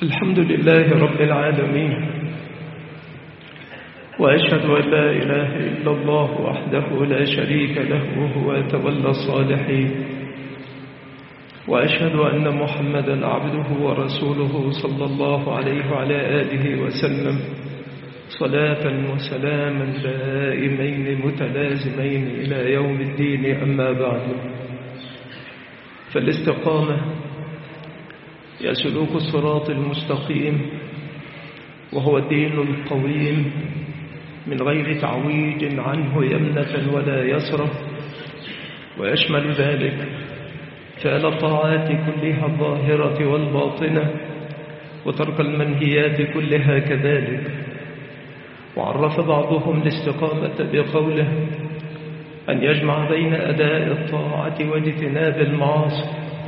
الحمد لله رب العالمين، وأشهد أن لا إله إلا الله وحده لا شريك له وهو يتولى الصالحين، وأشهد أن محمدا عبده ورسوله صلى الله عليه وعلى آله وسلم صلاة وسلاما دائمين متلازمين إلى يوم الدين. أما بعد، فالاستقامة هي سلوك الصراط المستقيم، وهو الدين القويم من غير تعويج عنه يمنة ولا يسرة، ويشمل ذلك فعل الطاعات كلها الظاهرة والباطنة، وترك المنهيات كلها كذلك. وعرف بعضهم الاستقامة بقوله أن يجمع بين أداء الطاعة واجتناب المعاصي،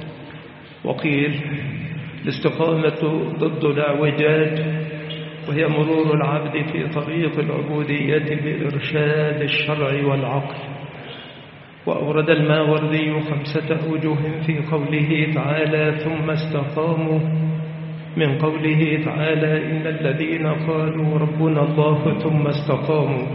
وقيل الاستقامة ضد الاعوجاج، وهي مرور العبد في طريق العبودية بإرشاد الشرع والعقل. وأورد الماوردي 5 أوجه في قوله تعالى ثم استقاموا، من قوله تعالى إن الذين قالوا ربنا الله ثم استقاموا.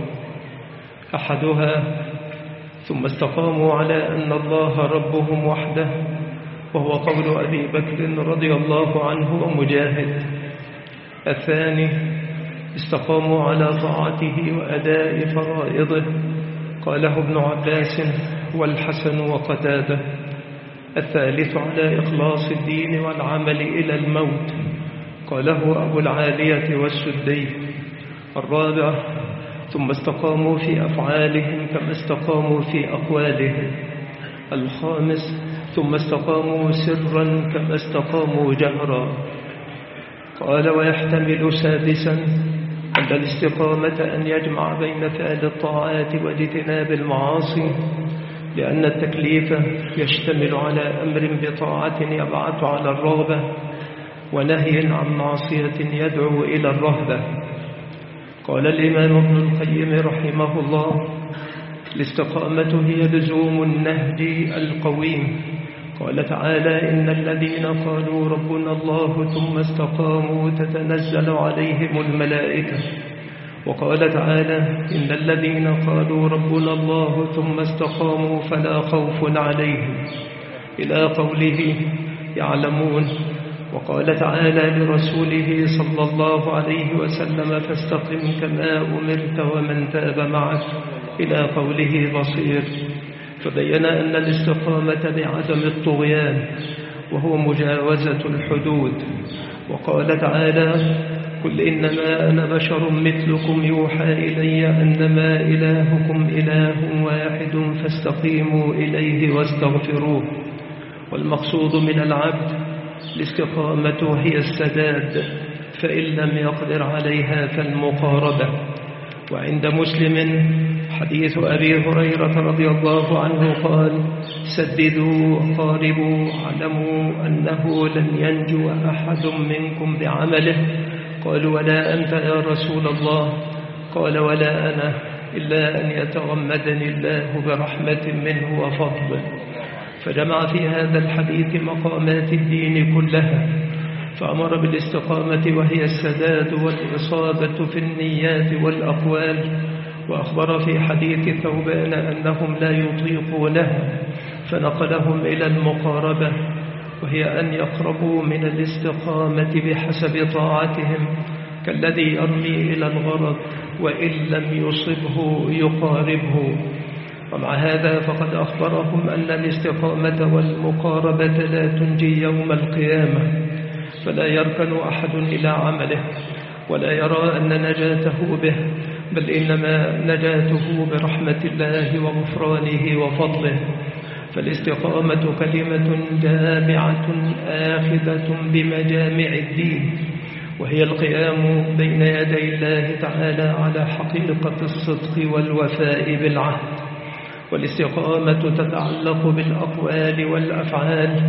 أحدها ثم استقاموا على أن الله ربهم وحده، وهو قول أبي بكر رضي الله عنه ومجاهد. الثاني استقاموا على طاعته وأداء فرائضه، قاله ابن عباس والحسن وقتاده. الثالث على إخلاص الدين والعمل إلى الموت، قاله أبو العالية والسدي. الرابع ثم استقاموا في أفعالهم كما استقاموا في أقوالهم. الخامس ثم استقاموا سرا كما استقاموا جهرا. قال ويحتمل سادسا أن الاستقامة أن يجمع بين فعل الطاعات واجتناب المعاصي، لأن التكليف يشتمل على أمر بطاعة يبعث على الرغبة، ونهي عن معصية يدعو إلى الرهبة. قال الإمام ابن القيم رحمه الله الاستقامة هي لزوم النهج القويم. قال تعالى إن الذين قالوا ربنا الله ثم استقاموا تتنزل عليهم الملائكة. وقال تعالى إن الذين قالوا ربنا الله ثم استقاموا فلا خوف عليهم، إلى قوله يعلمون. وقال تعالى لرسوله صلى الله عليه وسلم فاستقم كما أمرت ومن تاب معك، إلى قوله بصير. فبين أن الاستقامة بعدم الطغيان، وهو مجاوزة الحدود. وقال تعالى قل إنما أنا بشر مثلكم يوحى إلي أنما إلهكم إله واحد فاستقيموا إليه واستغفروه. والمقصود من العبد الاستقامة هي السداد، فإن لم يقدر عليها فالمقاربة. وعند مسلم حديث أبي هريرة رضي الله عنه قال سددوا وقاربوا، اعلموا أنه لن ينجو أحد منكم بعمله. قالوا ولا أنت يا رسول الله؟ قال ولا أنا، إلا أن يتغمدني الله برحمة منه وفضل. فجمع في هذا الحديث مقامات الدين كلها، فأمر بالاستقامة وهي السداد والإصابة في النيات والأقوال. وأخبر في حديث ثوبان أنهم لا يطيقونها، فنقلهم إلى المقاربة، وهي أن يقربوا من الاستقامة بحسب طاعتهم، كالذي يرمي إلى الغرض وإن لم يصبه يقاربه. ومع هذا فقد أخبرهم أن الاستقامة والمقاربة لا تنجي يوم القيامة، فلا يركن أحد إلى عمله ولا يرى أن نجاته به، بل إنما نجاته برحمة الله وغفرانه وفضله. فالاستقامة كلمة جامعة آخذة بمجامع الدين، وهي القيام بين يدي الله تعالى على حقيقة الصدق والوفاء بالعهد. والاستقامة تتعلق بالأقوال والأفعال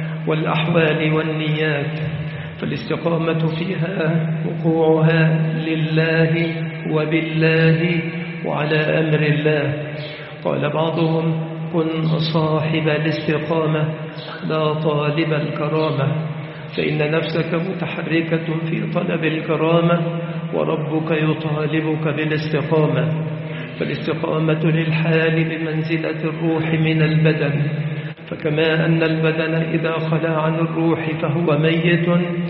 والأحوال والنيات، فالاستقامة فيها وقوعها لله وبالله وعلى أمر الله. قال بعضهم كن صاحب الاستقامة لا طالب الكرامة، فإن نفسك متحركة في طلب الكرامة، وربك يطالبك بالاستقامة. فالاستقامة للحال بمنزلة الروح من البدن، فكما أن البدن إذا خلا عن الروح فهو ميت،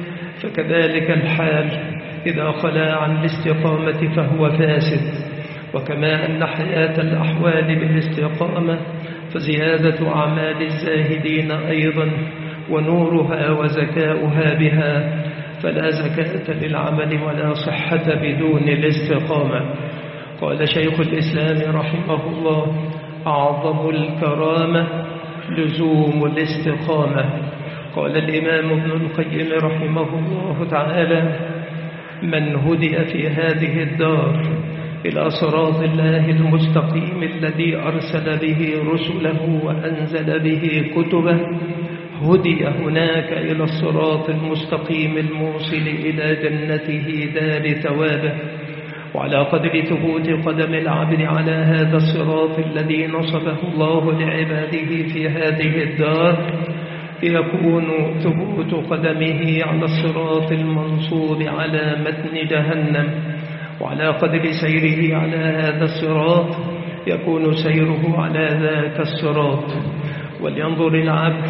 فكذلك الحال إذا خلا عن الاستقامة فهو فاسد. وكما أن حياة الأحوال بالاستقامة فزيادة أعمال الزاهدين أيضا ونورها وزكاؤها بها، فلا زكاة للعمل ولا صحة بدون الاستقامة. قال شيخ الإسلام رحمه الله: أعظم الكرامة لزوم الاستقامة. قال الإمام ابن القيم رحمه الله تعالى: من هدي في هذه الدار إلى صراط الله المستقيم الذي أرسل به رسله وأنزل به كتبه، هدي هناك إلى الصراط المستقيم الموصل إلى جنته دار ثوابه. وعلى قدر ثبوت قدم العبد على هذا الصراط الذي نصبه الله لعباده في هذه الدار، يكون ثبوت قدمه على الصراط المنصوب على متن جهنم. وعلى قدر سيره على هذا الصراط يكون سيره على ذاك الصراط. ولينظر العبد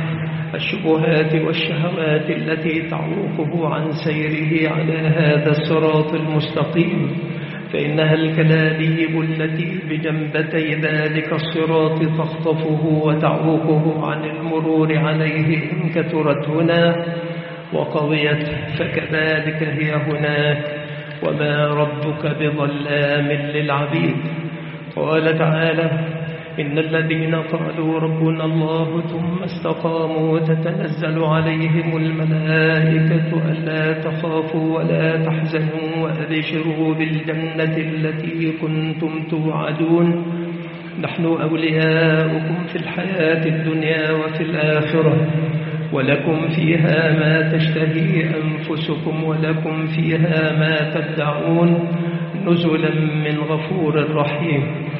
الشبهات والشهوات التي تعوقه عن سيره على هذا الصراط المستقيم، فإنها الكلاليب التي بجنبتي ذلك الصراط تخطفه وتعوقه عن المرور عليه إن كثرت هنا وقويت، فكذلك هي هناك، وما ربك بظلام للعبيد. قال تعالى: إن الذين قالوا ربنا الله ثم استقاموا تتنزل عليهم الملائكة ألا تخافوا ولا تحزنوا وأبشروا بالجنة التي كنتم توعدون، نحن أولياؤكم في الحياة الدنيا وفي الآخرة، ولكم فيها ما تشتهي أنفسكم ولكم فيها ما تدعون، نزلا من غفور رحيم.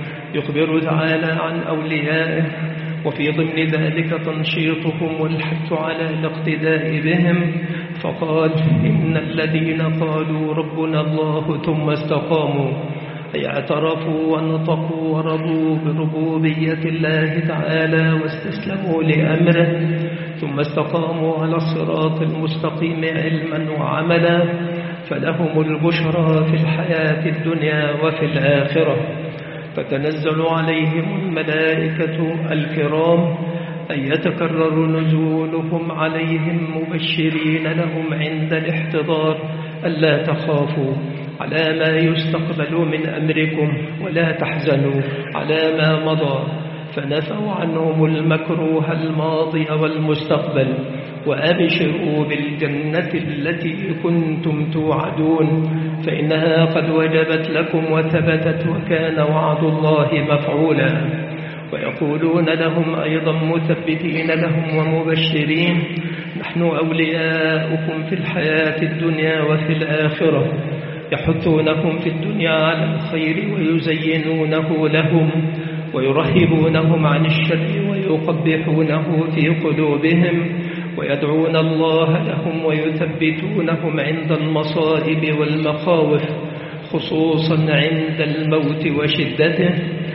يخبر تعالى عن أوليائه، وفي ضمن ذلك تنشيطهم والحث على الاقتداء بهم، فقال: إن الذين قالوا ربنا الله ثم استقاموا، أي اعترفوا ونطقوا ورضوا بربوبية الله تعالى واستسلموا لأمره، ثم استقاموا على الصراط المستقيم علما وعملا، فلهم البشرى في الحياة الدنيا وفي الآخرة. فتنزل عليهم الملائكة الكرام، أن يتكرر نزولهم عليهم مبشرين لهم عند الاحتضار ألا تخافوا على ما يستقبل من أمركم ولا تحزنوا على ما مضى، فنفوا عنهم المكروه الماضي والمستقبل، وأبشروا بالجنة التي كنتم توعدون، فإنها قد وجبت لكم وثبتت، وكان وعد الله مفعولا. ويقولون لهم أيضا مثبتين لهم ومبشرين: نحن أولياؤكم في الحياة الدنيا وفي الآخرة، يحثونكم في الدنيا على الخير ويزينونه لهم، ويرهبونهم عن الشر ويقبحونه في قلوبهم، ويدعون الله لهم ويثبتونهم عند المصائب والمخاوف، خصوصا عند الموت وشدته،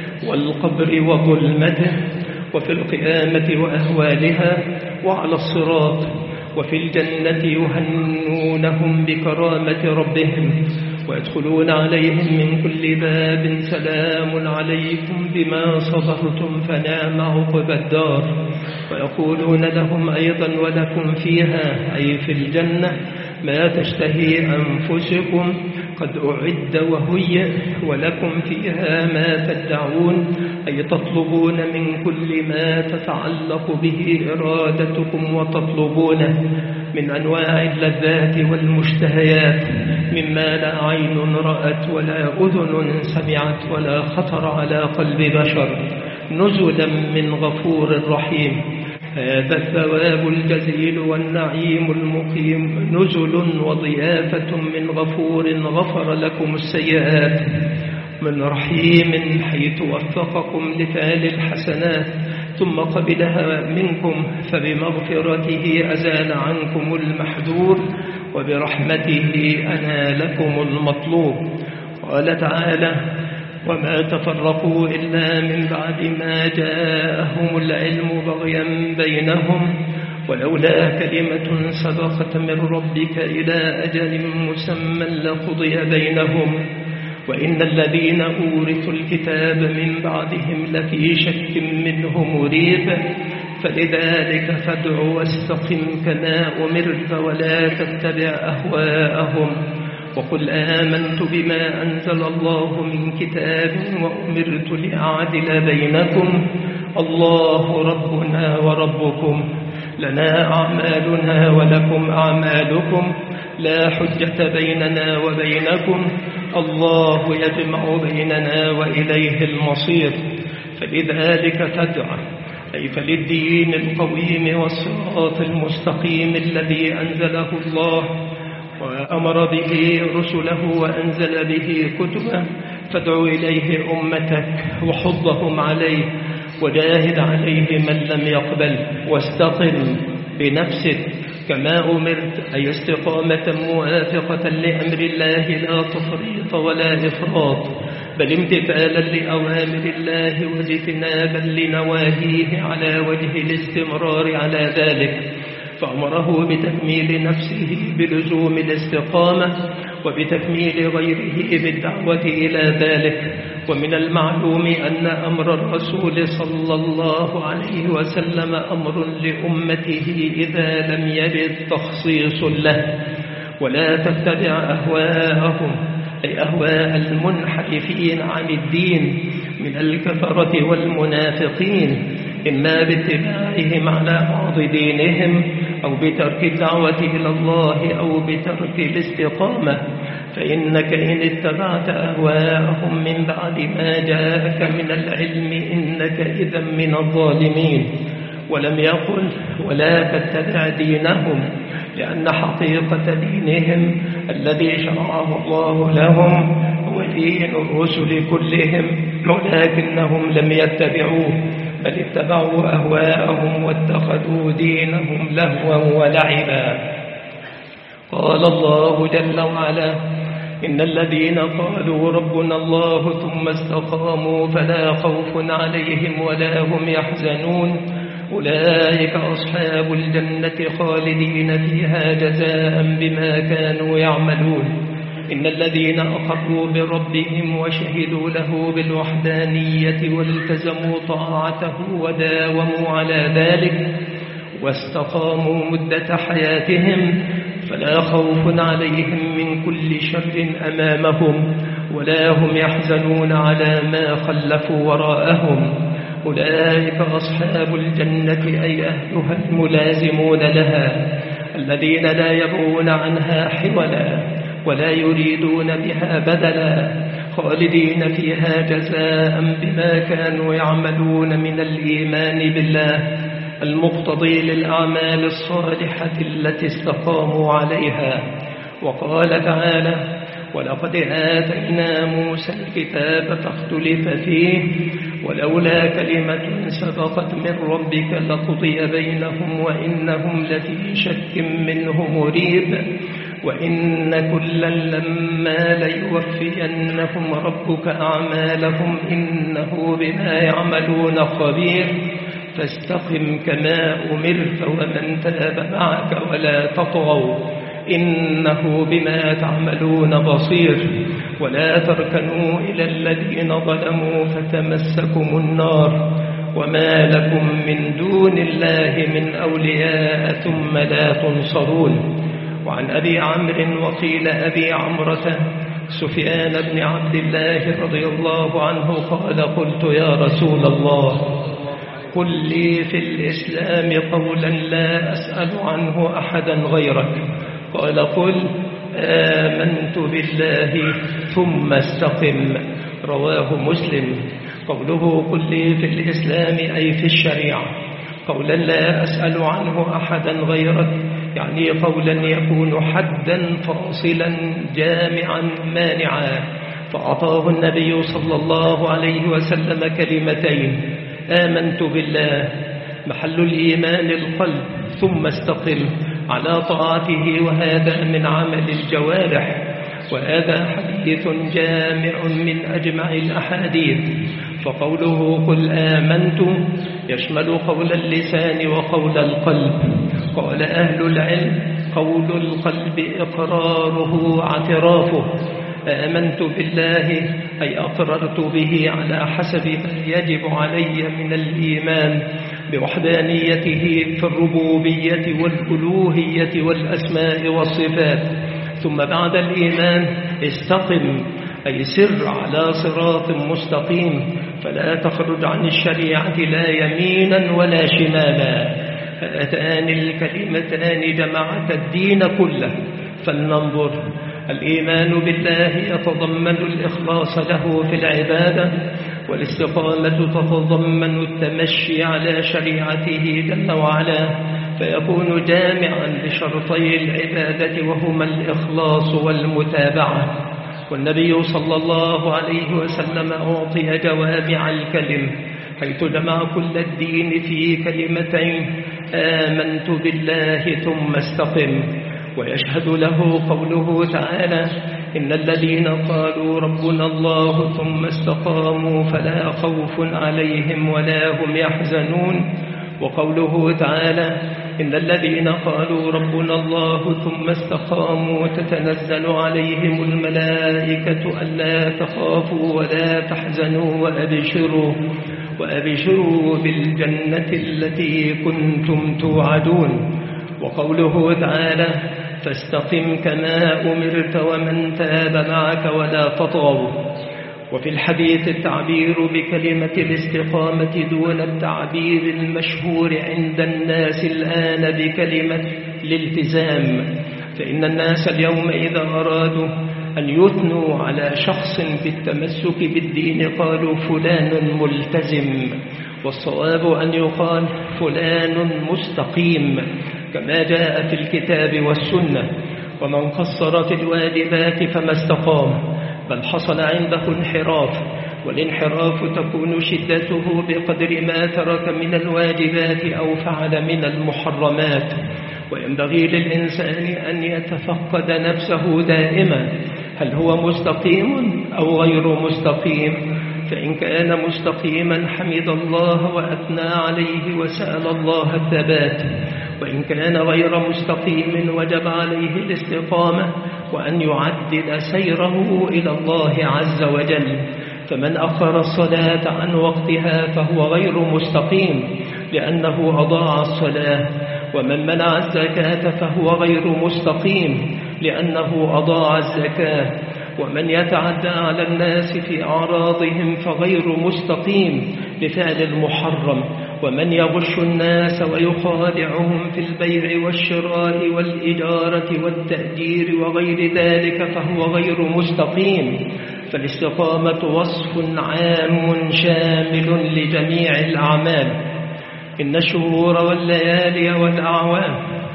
والقبر وظلمته، وفي القيامة وأهوالها، وعلى الصراط، وفي الجنة يهنونهم بكرامة ربهم، ويدخلون عليهم من كل باب: سلام عليكم بما صبرتم فنعم عقبى الدار. ويقولون لهم أيضا: ولكم فيها، أي في الجنة، ما تشتهي أنفسكم قد أعد وهيئ، ولكم فيها ما تدعون، أي تطلبون من كل ما تتعلق به إرادتكم وتطلبونه من أنواع اللذات والمشتهيات، مما لا عين رأت ولا أذن سمعت ولا خطر على قلب بشر، نزلا من غفور رحيم. هذا الثواب الجزيل والنعيم المقيم، نزل وضيافة من غفور غفر لكم السيئات، من رحيم حيث وفقكم لفعل الحسنات، ثم قبلها منكم فبمغفرته أزال عنكم المحذور وبرحمته أنالكم المطلوب. قال تعالى: وما تفرقوا إلا من بعد ما جاءهم العلم بغيا بينهم ولولا كلمة سبقت من ربك إلى أجل مسمى لقضي بينهم وإن الذين أورثوا الكتاب من بعدهم لفي شك منه مريب فلذلك فادع واستقم كما أمرت ولا تتبع أهواءهم وقل آمنت بما أنزل الله من كتاب وأمرت لأعدل بينكم الله ربنا وربكم لنا أعمالنا ولكم أعمالكم لا حجة بيننا وبينكم الله يجمع بيننا وإليه المصير. فلذلك تدع أي فللدين القويم والصراط المستقيم الذي أنزله الله وأمر به رسله وأنزل به كتبه فادع إليه أمتك وحضهم عليه وجاهد عليه من لم يقبل واستقم بنفسك كما أمرت أي استقامة موافقة لأمر الله لا تفريط ولا إفراط بل امتثالا لأوامر الله واجتنابا لنواهيه على وجه الاستمرار على ذلك فأمره بتكميل نفسه بلزوم الاستقامة وبتكميل غيره بالدعوة إلى ذلك. ومن المعلوم أن أمر الرسول صلى الله عليه وسلم أمر لأمته إذا لم يرد تخصيص له ولا تتبع أهواءهم أي أهواء المنحرفين عن الدين من الكفرة والمنافقين إما باتباعهم على بعض دينهم أو بترك الدعوة إلى الله أو بترك الاستقامة فإنك إن اتبعت أهواءهم من بعد ما جاءك من العلم إنك إذا من الظالمين. ولم يقل ولا تتبع دينهم لأن حقيقة دينهم الذي شرعه الله لهم هو دين الرسل كلهم ولكنهم لم يتبعوه بل اتبعوا أهواءهم واتخذوا دينهم لهوا ولعبا. قال الله جل وعلا: إن الذين قالوا ربنا الله ثم استقاموا فلا خوف عليهم ولا هم يحزنون أولئك أصحاب الجنة خالدين فيها جزاء بما كانوا يعملون. إن الذين أقروا بربهم وشهدوا له بالوحدانية والتزموا طاعته وداوموا على ذلك واستقاموا مدة حياتهم فلا خوف عليهم من كل شر أمامهم ولا هم يحزنون على ما خلفوا وراءهم. أولئك أصحاب الجنة أي أهلها الملازمون لها الذين لا يبغون عنها حولا ولا يريدون بها بدلا خالدين فيها جزاء بما كانوا يعملون من الإيمان بالله المقتضي للأعمال الصالحة التي استقاموا عليها. وقال تعالى: ولقد آتينا موسى الكتاب فاختلف فيه ولولا كلمة سبقت من ربك لقضي بينهم وإنهم لفي شك منه مريب وإن كلا لما ليوفينهم ربك أعمالهم إنه بما يعملون خبير فاستقم كما أمرت ومن تاب معك ولا تطغوا إنه بما تعملون بصير ولا تركنوا إلى الذين ظلموا فتمسكم النار وما لكم من دون الله من أولياء ثم لا تنصرون. وعن أبي عمرو وقيل أبي عمرة سفيان بن عبد الله رضي الله عنه قال: قلت يا رسول الله قل لي في الإسلام قولا لا أسأل عنه أحدا غيرك. قال: قل آمنت بالله ثم استقم. رواه مسلم. قوله قل لي في الإسلام أي في الشريعة قولا لا أسأل عنه أحدا غيرك يعني قولا يكون حدا فاصلا جامعا مانعا. فأعطاه النبي صلى الله عليه وسلم كلمتين آمنت بالله محل الإيمان القلب، ثم استقم على طاعته، وهذا من عمل الجوارح. وهذا حديث جامع من أجمع الأحاديث، فقوله قل آمنت يشمل قول اللسان وقول القلب. قال أهل العلم قول القلب إقراره واعترافه. آمنت بالله أي أقررت به على حسب ما يجب علي من الإيمان بوحدانيته في الربوبية والألوهية والأسماء والصفات. ثم بعد الإيمان استقم أي سر على صراط مستقيم، فلا تخرج عن الشريعة لا يمينا ولا شمالا. هاتان الكلمتان جمعت الدين كله. فلننظر. الإيمان بالله يتضمن الإخلاص له في العبادة، والاستقامة تتضمن التمشي على شريعته جل وعلا، فيكون جامعا لشرطي العبادة وهما الإخلاص والمتابعة. والنبي صلى الله عليه وسلم أعطي جوامع الكلم، حيث جمع كل الدين في كلمتين: آمنت بالله ثم استقم. ويشهد له قوله تعالى: إن الذين قالوا ربنا الله ثم استقاموا فلا خوف عليهم ولا هم يحزنون. وقوله تعالى: إن الذين قالوا ربنا الله ثم استقاموا تتنزل عليهم الملائكة ألا تخافوا ولا تحزنوا وأبشروا بالجنة التي كنتم توعدون. وقوله تعالى: فاستقم كما أمرت ومن تاب معك ولا تطغوا. وفي الحديث التعبير بكلمة الاستقامة دون التعبير المشهور عند الناس الآن بكلمة الالتزام، فإن الناس اليوم إذا أرادوا أن يثنوا على شخص بالتمسك بالدين قالوا فلان ملتزم، والصواب أن يقال فلان مستقيم كما جاء في الكتاب والسنة. ومن قصر في الواجبات فما استقام، بل حصل عنده انحراف، والانحراف تكون شدته بقدر ما ترك من الواجبات أو فعل من المحرمات. وينبغي للإنسان أن يتفقد نفسه دائما، هل هو مستقيم أو غير مستقيم؟ فإن كان مستقيما حمد الله وأثنى عليه وسأل الله الثبات، وإن كان غير مستقيم وجب عليه الاستقامة وأن يعدل سيره إلى الله عز وجل. فمن أخر الصلاة عن وقتها فهو غير مستقيم لأنه أضاع الصلاة، ومن منع الزكاة فهو غير مستقيم لأنه أضاع الزكاة، ومن يتعدى على الناس في أعراضهم فغير مستقيم لفعل المحرم، ومن يغش الناس ويخادعهم في البيع والشراء والإجارة والتأجير وغير ذلك فهو غير مستقيم. فالاستقامة وصف عام شامل لجميع الأعمال. إن الشهور والليالي والأعوام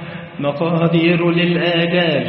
مقادير للآجال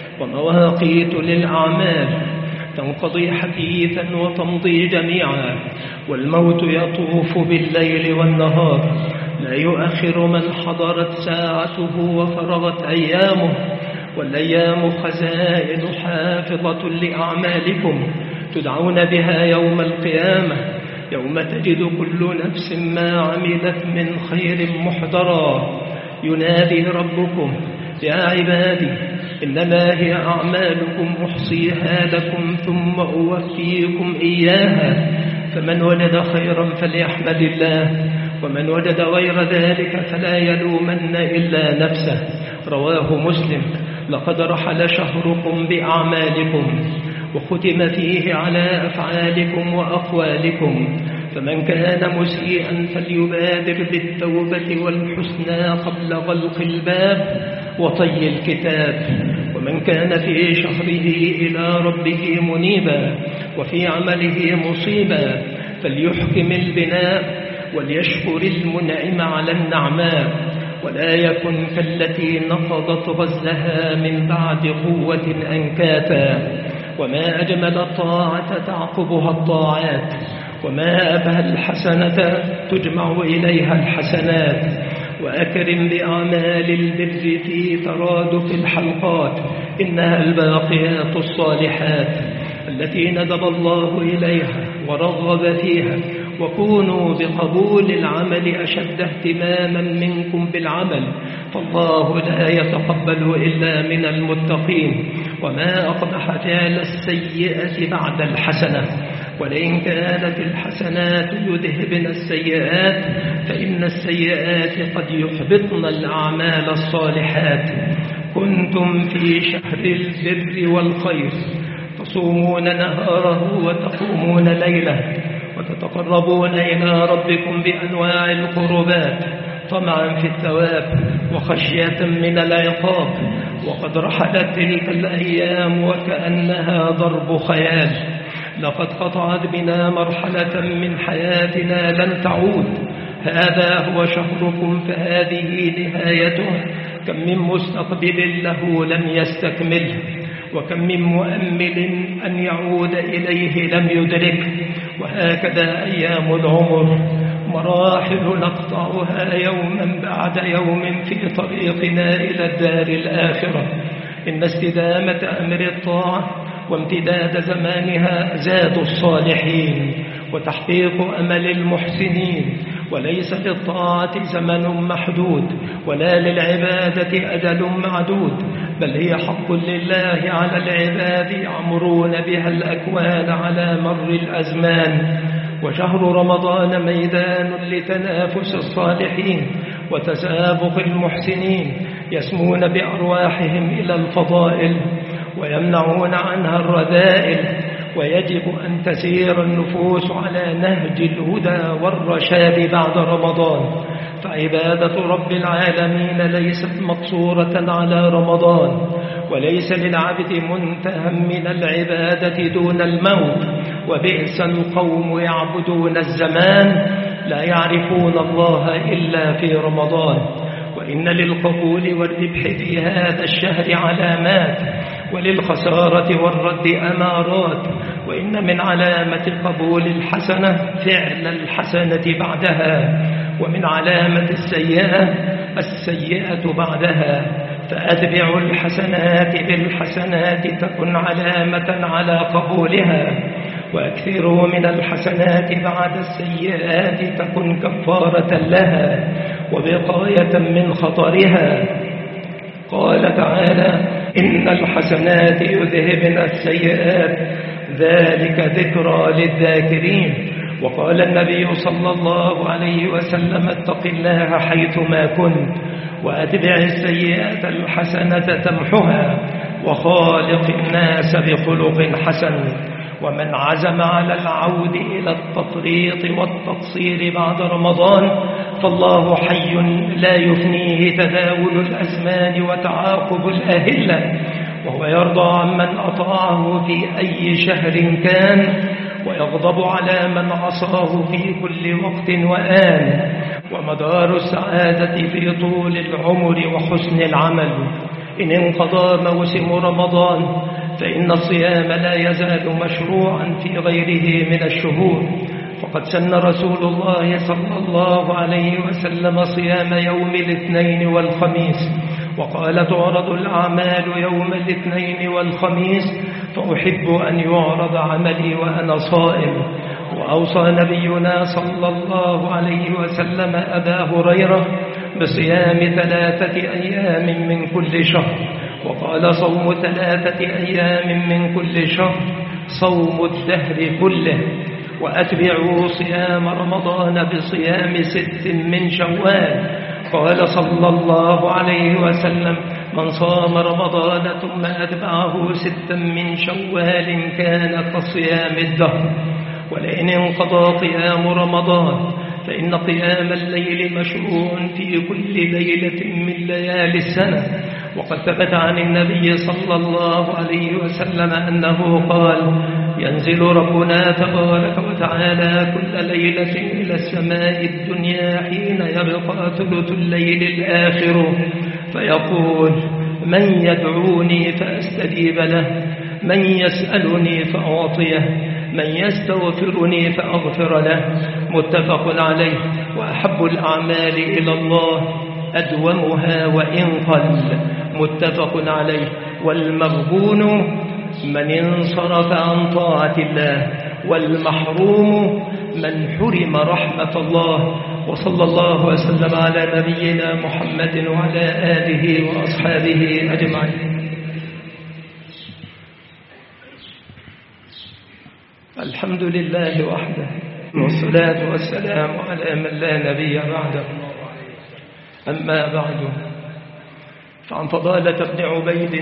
ومواقيت للأعمال، تنقضي حديثا وتمضي جميعا، والموت يطوف بالليل والنهار، لا يؤخر من حضرت ساعته وفرغت أيامه، والأيام خزائن حافظة لأعمالكم تدعون بها يوم القيامة، يوم تجد كل نفس ما عملت من خير محضرا. ينادي ربكم: يا عبادي إنما هي أعمالكم أحصيها لكم ثم أوفيكم إياها، فمن وجد خيرا فليحمد الله، ومن وجد غير ذلك فلا يلومن إلا نفسه. رواه مسلم. لقد رحل شهركم بأعمالكم وختم فيه على أفعالكم وأقوالكم، فمن كان مسيئا فليبادر بالتوبة والحسنى قبل غلق الباب وطي الكتاب، ومن كان في شهره إلى ربه منيبا وفي عمله مصيبا فليحكم البناء وليشكر المنعم على النعماء، ولا يكن كالتي نقضت غزلها من بعد قوة أنكاثا. وما أجمل الطاعة تعقبها الطاعات، وما أبهى الحسنة تجمع إليها الحسنات. وأكرم بأعمال البر في ترادف الحلقات، إنها الباقيات الصالحات التي ندب الله إليها ورغب فيها. وكونوا بقبول العمل أشد اهتماما منكم بالعمل، فالله لا يتقبل إلا من المتقين. وما أقبح فعل السيئة بعد الحسنة، ولئن كانت الحسنات يذهبن السيئات فإن السيئات قد يحبطن الأعمال الصالحات. كنتم في شهر البر والخير، تصومون نهاره وتقومون ليله، وتتقربون إلى ربكم بأنواع القربات، طمعا في الثواب وخشية من العقاب. وقد رحلت تلك الأيام وكأنها ضرب خيال. لقد قطعت بنا مرحلة من حياتنا لن تعود. هذا هو شهركم فهذه نهايته. كم من مستقبل له لم يستكمله، وكم من مؤمل أن يعود إليه لم يدرك. وهكذا أيام العمر، مراحل نقطعها يوما بعد يوم في طريقنا إلى الدار الآخرة. إن استدامة أمر الطاعة وامتداد زمانها زاد الصالحين وتحقيق أمل المحسنين. وليس للطاعة زمن محدود، ولا للعبادة أجل معدود، بل هي حق لله على العباد يعمرون بها الأكوان على مر الأزمان. وشهر رمضان ميدان لتنافس الصالحين وتسابق المحسنين، يسمون بأرواحهم إلى الفضائل ويمنعون عنها الرذائل. ويجب أن تسير النفوس على نهج الهدى والرشاد بعد رمضان، فعبادة رب العالمين ليست مقصورة على رمضان، وليس للعبد منتهى من العبادة دون الموت. وبئس القوم يعبدون الزمان لا يعرفون الله إلا في رمضان. وإن للقبول والربح في هذا الشهر علامات، وللخسارة والرد أمارات. وإن من علامة قبول الحسنة فعل الحسنة بعدها، ومن علامة السيئة بعدها. فأتبعوا الحسنات بالحسنات تكن علامة على قبولها، وأكثروا من الحسنات بعد السيئات تكن كفارة لها وبقاية من خطرها. قال تعالى: إن الحسنات يذهبن السيئات ذلك ذكرى للذاكرين. وقال النبي صلى الله عليه وسلم: اتق الله حيثما كنت، وأتبع السيئة الحسنة تمحها، وخالق الناس بخلق حسن. ومن عزم على العود إلى التفريط والتقصير بعد رمضان فالله حي لا يفنيه تداول الأزمان وتعاقب الأهلة، وهو يرضى عمن أطاعه في أي شهر كان، ويغضب على من عصاه في كل وقت وآن. ومدار السعادة في طول العمر وحسن العمل. إن انقضى موسم رمضان فإن الصيام لا يزال مشروعا في غيره من الشهور. فقد سن رسول الله صلى الله عليه وسلم صيام يوم الاثنين والخميس، وقال: تعرض الأعمال يوم الاثنين والخميس، فأحب أن يعرض عملي وأنا صائم. وأوصى نبينا صلى الله عليه وسلم أبا هريرة بصيام 3 أيام من كل شهر، وقال: صوم 3 أيام من كل شهر صوم الدهر كله. وأتبعوا صيام رمضان بصيام 6 من شوال. قال صلى الله عليه وسلم: من صام رمضان ثم أتبعه 6 من شوال كان كصيام الدهر. ولئن انقضى قيام رمضان فإن قيام الليل مشروع في كل ليلة من ليالي السنة. وقد ثبت عن النبي صلى الله عليه وسلم أنه قال: ينزل ربنا تبارك وتعالى كل ليلة إلى السماء الدنيا حين يبقى ثلث الليل الآخر، فيقول: من يدعوني فأستجيب له، من يسألني فأعطيه، من يستغفرني فأغفر له، متفق عليه. وأحب الأعمال إلى الله أدومها وإن قل، متفق عليه. والمغبون من انصرف عن طاعة الله، والمحروم من حرم رحمة الله. وصلى الله وسلم على نبينا محمد وعلى آله وأصحابه أجمعين. الحمد لله وحده، والصلاة والسلام على من لا نبي بعده. أما بعد، فعن فضالة بن عبيد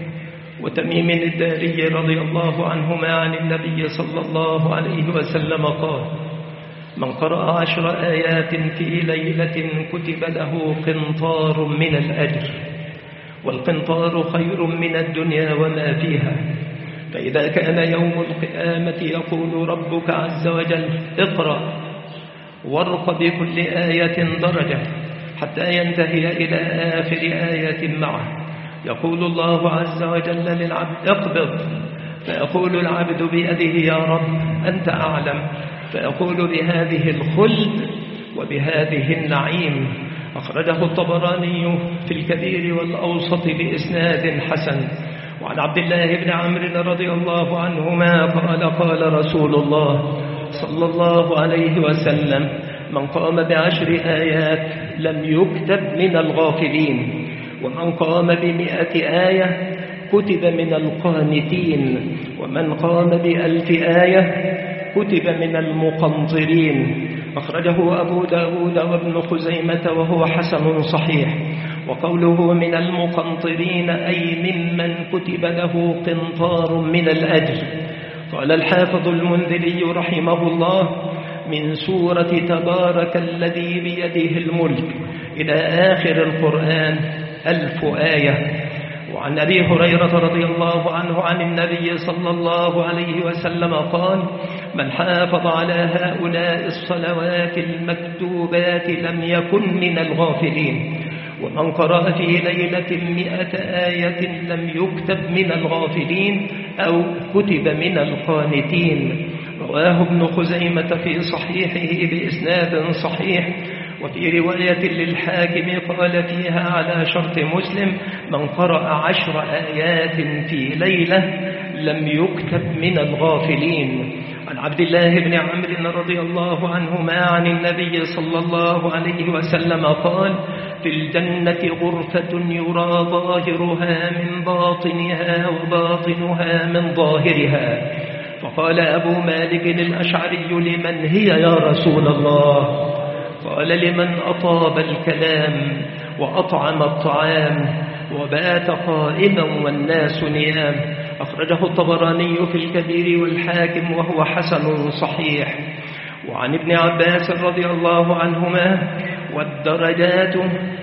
وتميم الداري رضي الله عنهما عن النبي صلى الله عليه وسلم قال: من قرأ 10 آيات في ليلة كتب له قنطار من الأجر، والقنطار خير من الدنيا وما فيها. فإذا كان يوم القيامة يقول ربك عز وجل: اقرأ وارق بكل آية درجة، حتى ينتهي إلى آخر آية معه. يقول الله عز وجل للعبد: اقبض، فيقول العبد بيده: يا رب أنت أعلم، فيقول: بهذه الخلد وبهذه النعيم. أخرجه الطبراني في الكبير والأوسط بإسناد حسن. وعن عبد الله بن عمرو رضي الله عنهما قال: قال رسول الله صلى الله عليه وسلم: من قام ب10 آيات لم يكتب من الغافلين، ومن قام ب100 آية كتب من القانتين، ومن قام ب1000 آية كتب من المقنطرين. أخرجه أبو داود وابن خزيمة وهو حسن صحيح. وقوله من المقنطرين أي ممن كتب له قنطار من الأجر. قال الحافظ المنذري رحمه الله: من سورة تبارك الذي بيده الملك إلى آخر القرآن 1000 آية. وعن أبي هريرة رضي الله عنه عن النبي صلى الله عليه وسلم قال: من حافظ على هؤلاء الصلوات المكتوبات لم يكن من الغافلين. ومن قرأ في ليلة 100 آية لم يكتب من الغافلين أو كتب من القانتين. رواه ابن خزيمة في صحيحه بإسناد صحيح. وفي رواية للحاكم قال فيها على شرط مسلم: من قرأ 10 آيات في ليلة لم يكتب من الغافلين. عن عبد الله بن عمرو رضي الله عنهما عن النبي صلى الله عليه وسلم قال: في الجنة غرفة يرى ظاهرها من باطنها وباطنها من ظاهرها. فقال أبو مالك الأشعري: لمن هي يا رسول الله؟ قال: لمن أطاب الكلام وأطعم الطعام وبات قائما والناس نيام. أخرجه الطبراني في الكبير والحاكم وهو حسن صحيح. وعن ابن عباس رضي الله عنهما: والدرجات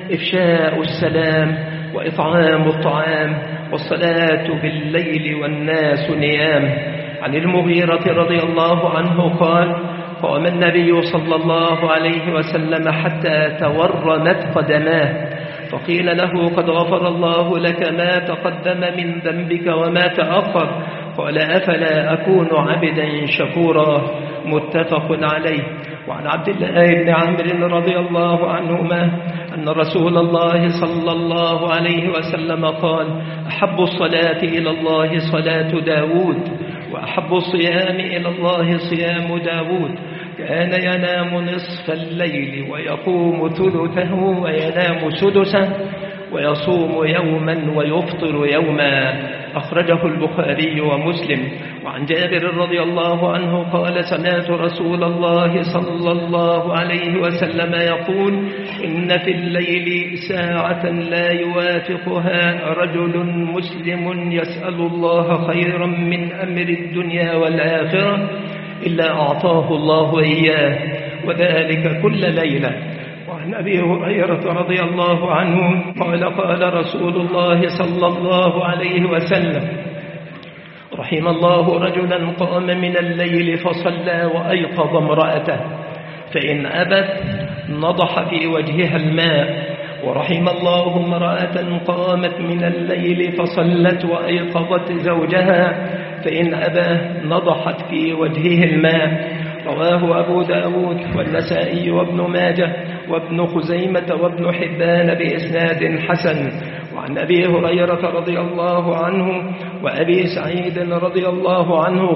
إفشاء السلام وإطعام الطعام والصلاة بالليل والناس نيام. عن المغيرة رضي الله عنه قال: قام النبي صلى الله عليه وسلم حتى تورمت قدماه، فقيل له: قد غفر الله لك ما تقدم من ذنبك وما تأخر. قال: أفلا أكون عبدا شكورا. متفق عليه. وعن عبد الله بن عمرو رضي الله عنهما أن رسول الله صلى الله عليه وسلم قال: أحب الصلاة إلى الله صلاة داود، وأحب الصيام إلى الله صيام داود. كان ينام نصف الليل ويقوم ثلثه وينام سدسه ويصوم يوما ويفطر يوما. أخرجه البخاري ومسلم. وعن جابر رضي الله عنه قال: سمعت رسول الله صلى الله عليه وسلم يقول: إن في الليل ساعة لا يوافقها رجل مسلم يسأل الله خيرا من أمر الدنيا والآخرة إلا أعطاه الله إياه، وذلك كل ليلة. وعن أبي هريرة رضي الله عنه قال: قال رسول الله صلى الله عليه وسلم: رحم الله رجلا قام من الليل فصلى وأيقظ امرأته، فإن أبت نضح في وجهها الماء. ورحم الله امرأة قامت من الليل فصلت وأيقظت زوجها، فإن أبى نضحت في وجهه الماء. رواه أبو داود والنسائي وابن ماجه وابن خزيمة وابن حبان بإسناد حسن. وعن أبي هريرة رضي الله عنه وأبي سعيد رضي الله عنه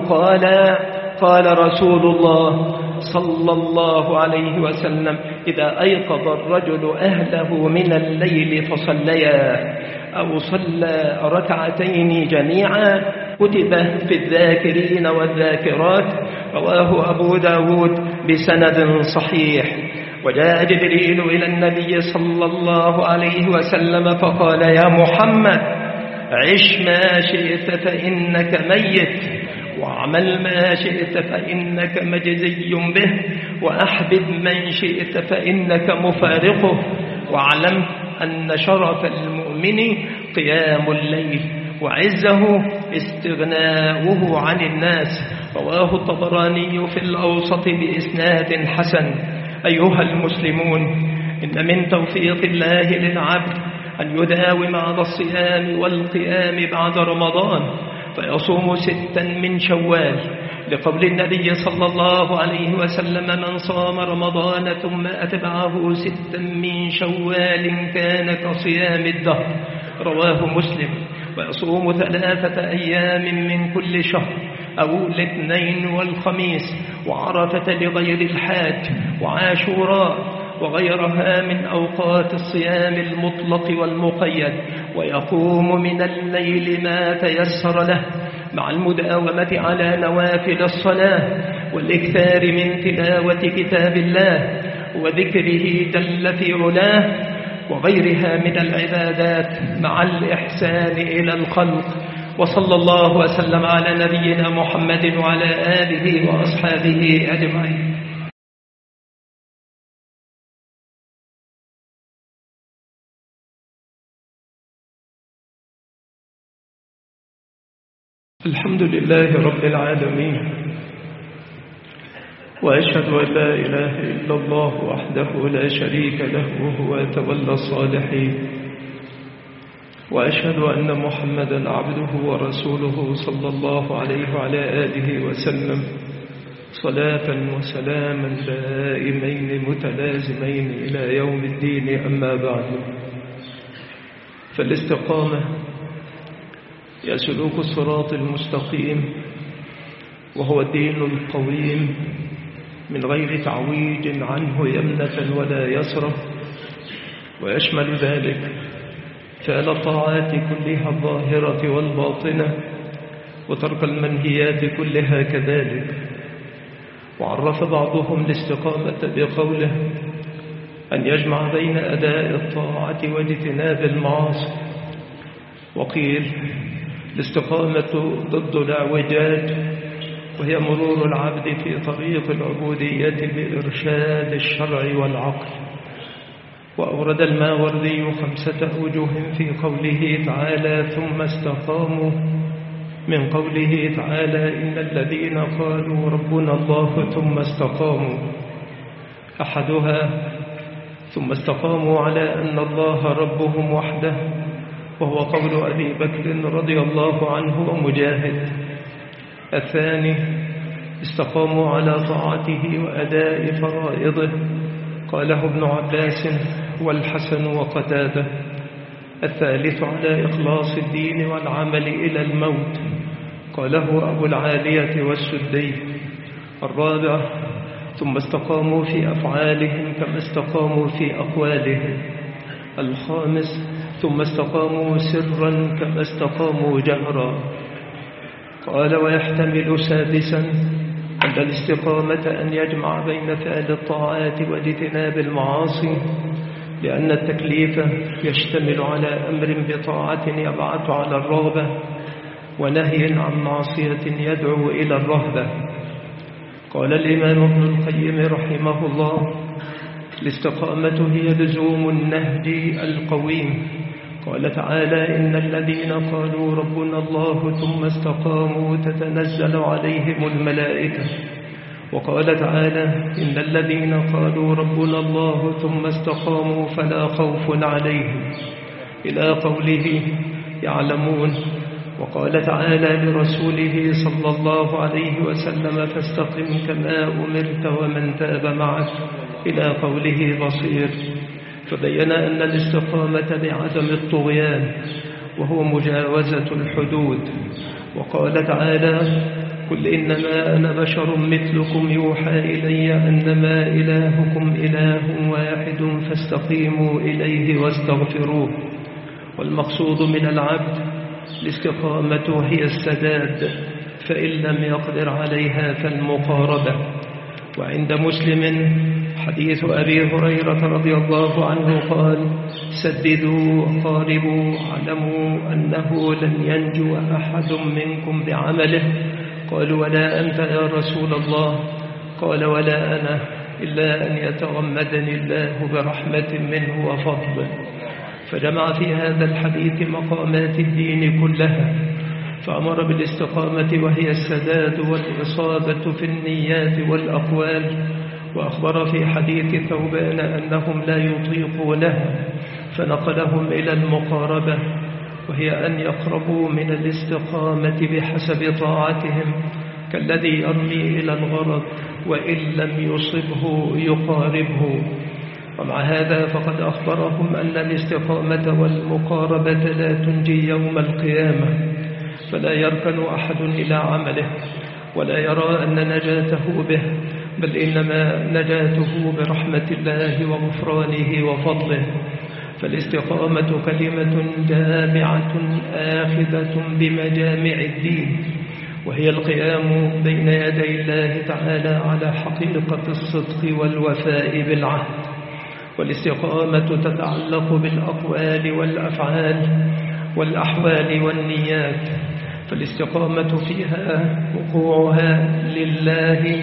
قال رسول الله صلى الله عليه وسلم: إذا أيقظ الرجل أهله من الليل فصليا أو صلى ركعتين جميعا كتب في الذاكرين والذاكرات. رواه أبو داود بسند صحيح. وجاء جبريل إلى النبي صلى الله عليه وسلم فقال: يا محمد، عش ما شئت فإنك ميت، واعمل ما شئت فإنك مجزي به، وأحبب من شئت فإنك مفارقه، واعلم أن شرف المؤمن قيام الليل وعزه استغناؤه عن الناس. رواه الطبراني في الأوسط بإسناد حسن. أيها المسلمون، إن من توفيق الله للعبد أن يداوم على الصيام والقيام بعد رمضان فيصوم 6 من شوال، لقول النبي صلى الله عليه وسلم: من صام رمضان ثم أتبعه 6 من شوال كان كصيام الدهر. رواه مسلم. ويصوم 3 أيام من كل شهر، أو الاثنين والخميس، وعرفة لغير الحاج، وعاشوراء وغيرها من أوقات الصيام المطلق والمقيد. ويقوم من الليل ما تيسر له، مع المداومة على نوافل الصلاة والإكثار من تلاوة كتاب الله وذكره جل في علاه وغيرها من العبادات، مع الإحسان إلى الخلق. وصلى الله وسلم على نبينا محمد وعلى آله وأصحابه أجمعين. الحمد لله رب العالمين، وأشهد أن لا إله إلا الله وحده لا شريك له وهو يتولى الصالحين، وأشهد أن محمدا عبده ورسوله صلى الله عليه وعلى آله وسلم، صلاة وسلاما دائمين متلازمين إلى يوم الدين. أما بعد، فالاستقامة هي سلوك الصراط المستقيم، وهو الدين القويم من غير تعويج عنه يمنة ولا يسرة، ويشمل ذلك فعل الطاعات كلها الظاهرة والباطنة، وترك المنهيات كلها كذلك. وعرف بعضهم الاستقامة بقوله: أن يجمع بين أداء الطاعة واجتناب المعاصي. وقيل: الاستقامة ضد الاعوجاج، وهي مرور العبد في طريق العبودية بإرشاد الشرع والعقل. وأورد الماوردي 5 أوجه في قوله تعالى: ثم استقاموا، من قوله تعالى: إن الذين قالوا ربنا الله ثم استقاموا. أحدها: ثم استقاموا على أن الله ربهم وحده، وهو قول أبي بكر رضي الله عنه ومجاهد. الثاني: استقاموا على طاعته وأداء فرائضه، قاله ابن عباس والحسن وقتاده. الثالث: على إخلاص الدين والعمل إلى الموت، قاله أبو العالية والسدي. الرابع: ثم استقاموا في أفعالهم كما استقاموا في أقوالهم. الخامس: ثم استقاموا سرا كما استقاموا جهرا. قال: ويحتمل سادسا أن الاستقامة أن يجمع بين فعل الطاعات واجتناب المعاصي، لأن التكليف يشتمل على أمر بطاعة يبعث على الرغبة، ونهي عن معصية يدعو إلى الرهبة. قال الإمام ابن القيم رحمه الله: الاستقامة هي لزوم النهج القويم. قال تعالى: إن الذين قالوا ربنا الله ثم استقاموا تتنزل عليهم الملائكة. وقال تعالى: إن الذين قالوا ربنا الله ثم استقاموا فلا خوف عليهم، إلى قوله: يعلمون وقال تعالى لرسوله صلى الله عليه وسلم فاستقم كما أمرت ومن تاب معك إلى قوله بصير. فبين أن الاستقامة بعدم الطغيان وهو مجاوزة الحدود. وقال تعالى قل إنما أنا بشر مثلكم يوحى إلي أنما إلهكم إله واحد فاستقيموا إليه واستغفروه. والمقصود من العبد الاستقامة هي السداد، فإن لم يقدر عليها فالمقاربة. وعند مسلم حديث أبي هريرة رضي الله عنه قال سددوا وقاربوا اعلموا أنه لن ينجو أحد منكم بعمله. قالوا ولا أنت يا رسول الله؟ قال ولا أنا إلا أن يتغمدني الله برحمة منه وفضل. فجمع في هذا الحديث مقامات الدين كلها، فأمر بالاستقامة وهي السداد والإصابة في النيات والأقوال. وأخبر في حديث ثوبان أنهم لا يطيقونها فنقلهم إلى المقاربة، وهي أن يقربوا من الاستقامة بحسب طاعتهم كالذي يرمي إلى الغرض وإن لم يصبه يقاربه. ومع هذا فقد أخبرهم أن الاستقامة والمقاربة لا تنجي يوم القيامة، فلا يركن أحد إلى عمله ولا يرى أن نجاته به، بل إنما نجاته برحمة الله وغفرانه وفضله. فالاستقامة كلمة جامعة آخذة بمجامع الدين، وهي القيام بين يدي الله تعالى على حقيقة الصدق والوفاء بالعهد. والاستقامة تتعلق بالأقوال والأفعال والأحوال والنيات، فالاستقامة فيها وقوعها لله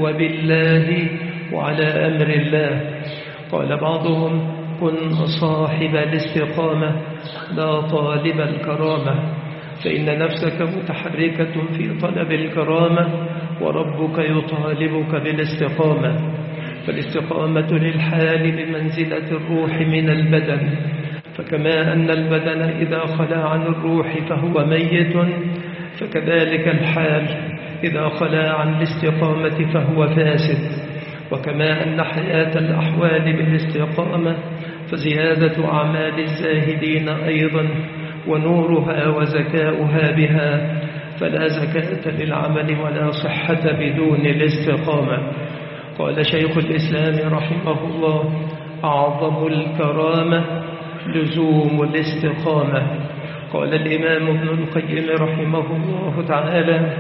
وبالله وعلى أمر الله. قال بعضهم كن صاحب الاستقامة لا طالب الكرامة، فإن نفسك متحركة في طلب الكرامة وربك يطالبك بالاستقامة. فالاستقامة للحال بمنزلة الروح من البدن، فكما أن البدن إذا خلا عن الروح فهو ميت، فكذلك الحال إذا خلا عن الاستقامة فهو فاسد. وكما أن حياة الأحوال بالاستقامة فزيادة أعمال الزاهدين أيضا ونورها وزكاؤها بها، فلا زكاة للعمل ولا صحة بدون الاستقامة. قال شيخ الإسلام رحمه الله أعظم الكرامة لزوم الاستقامة. قال الإمام ابن القيم رحمه الله تعالى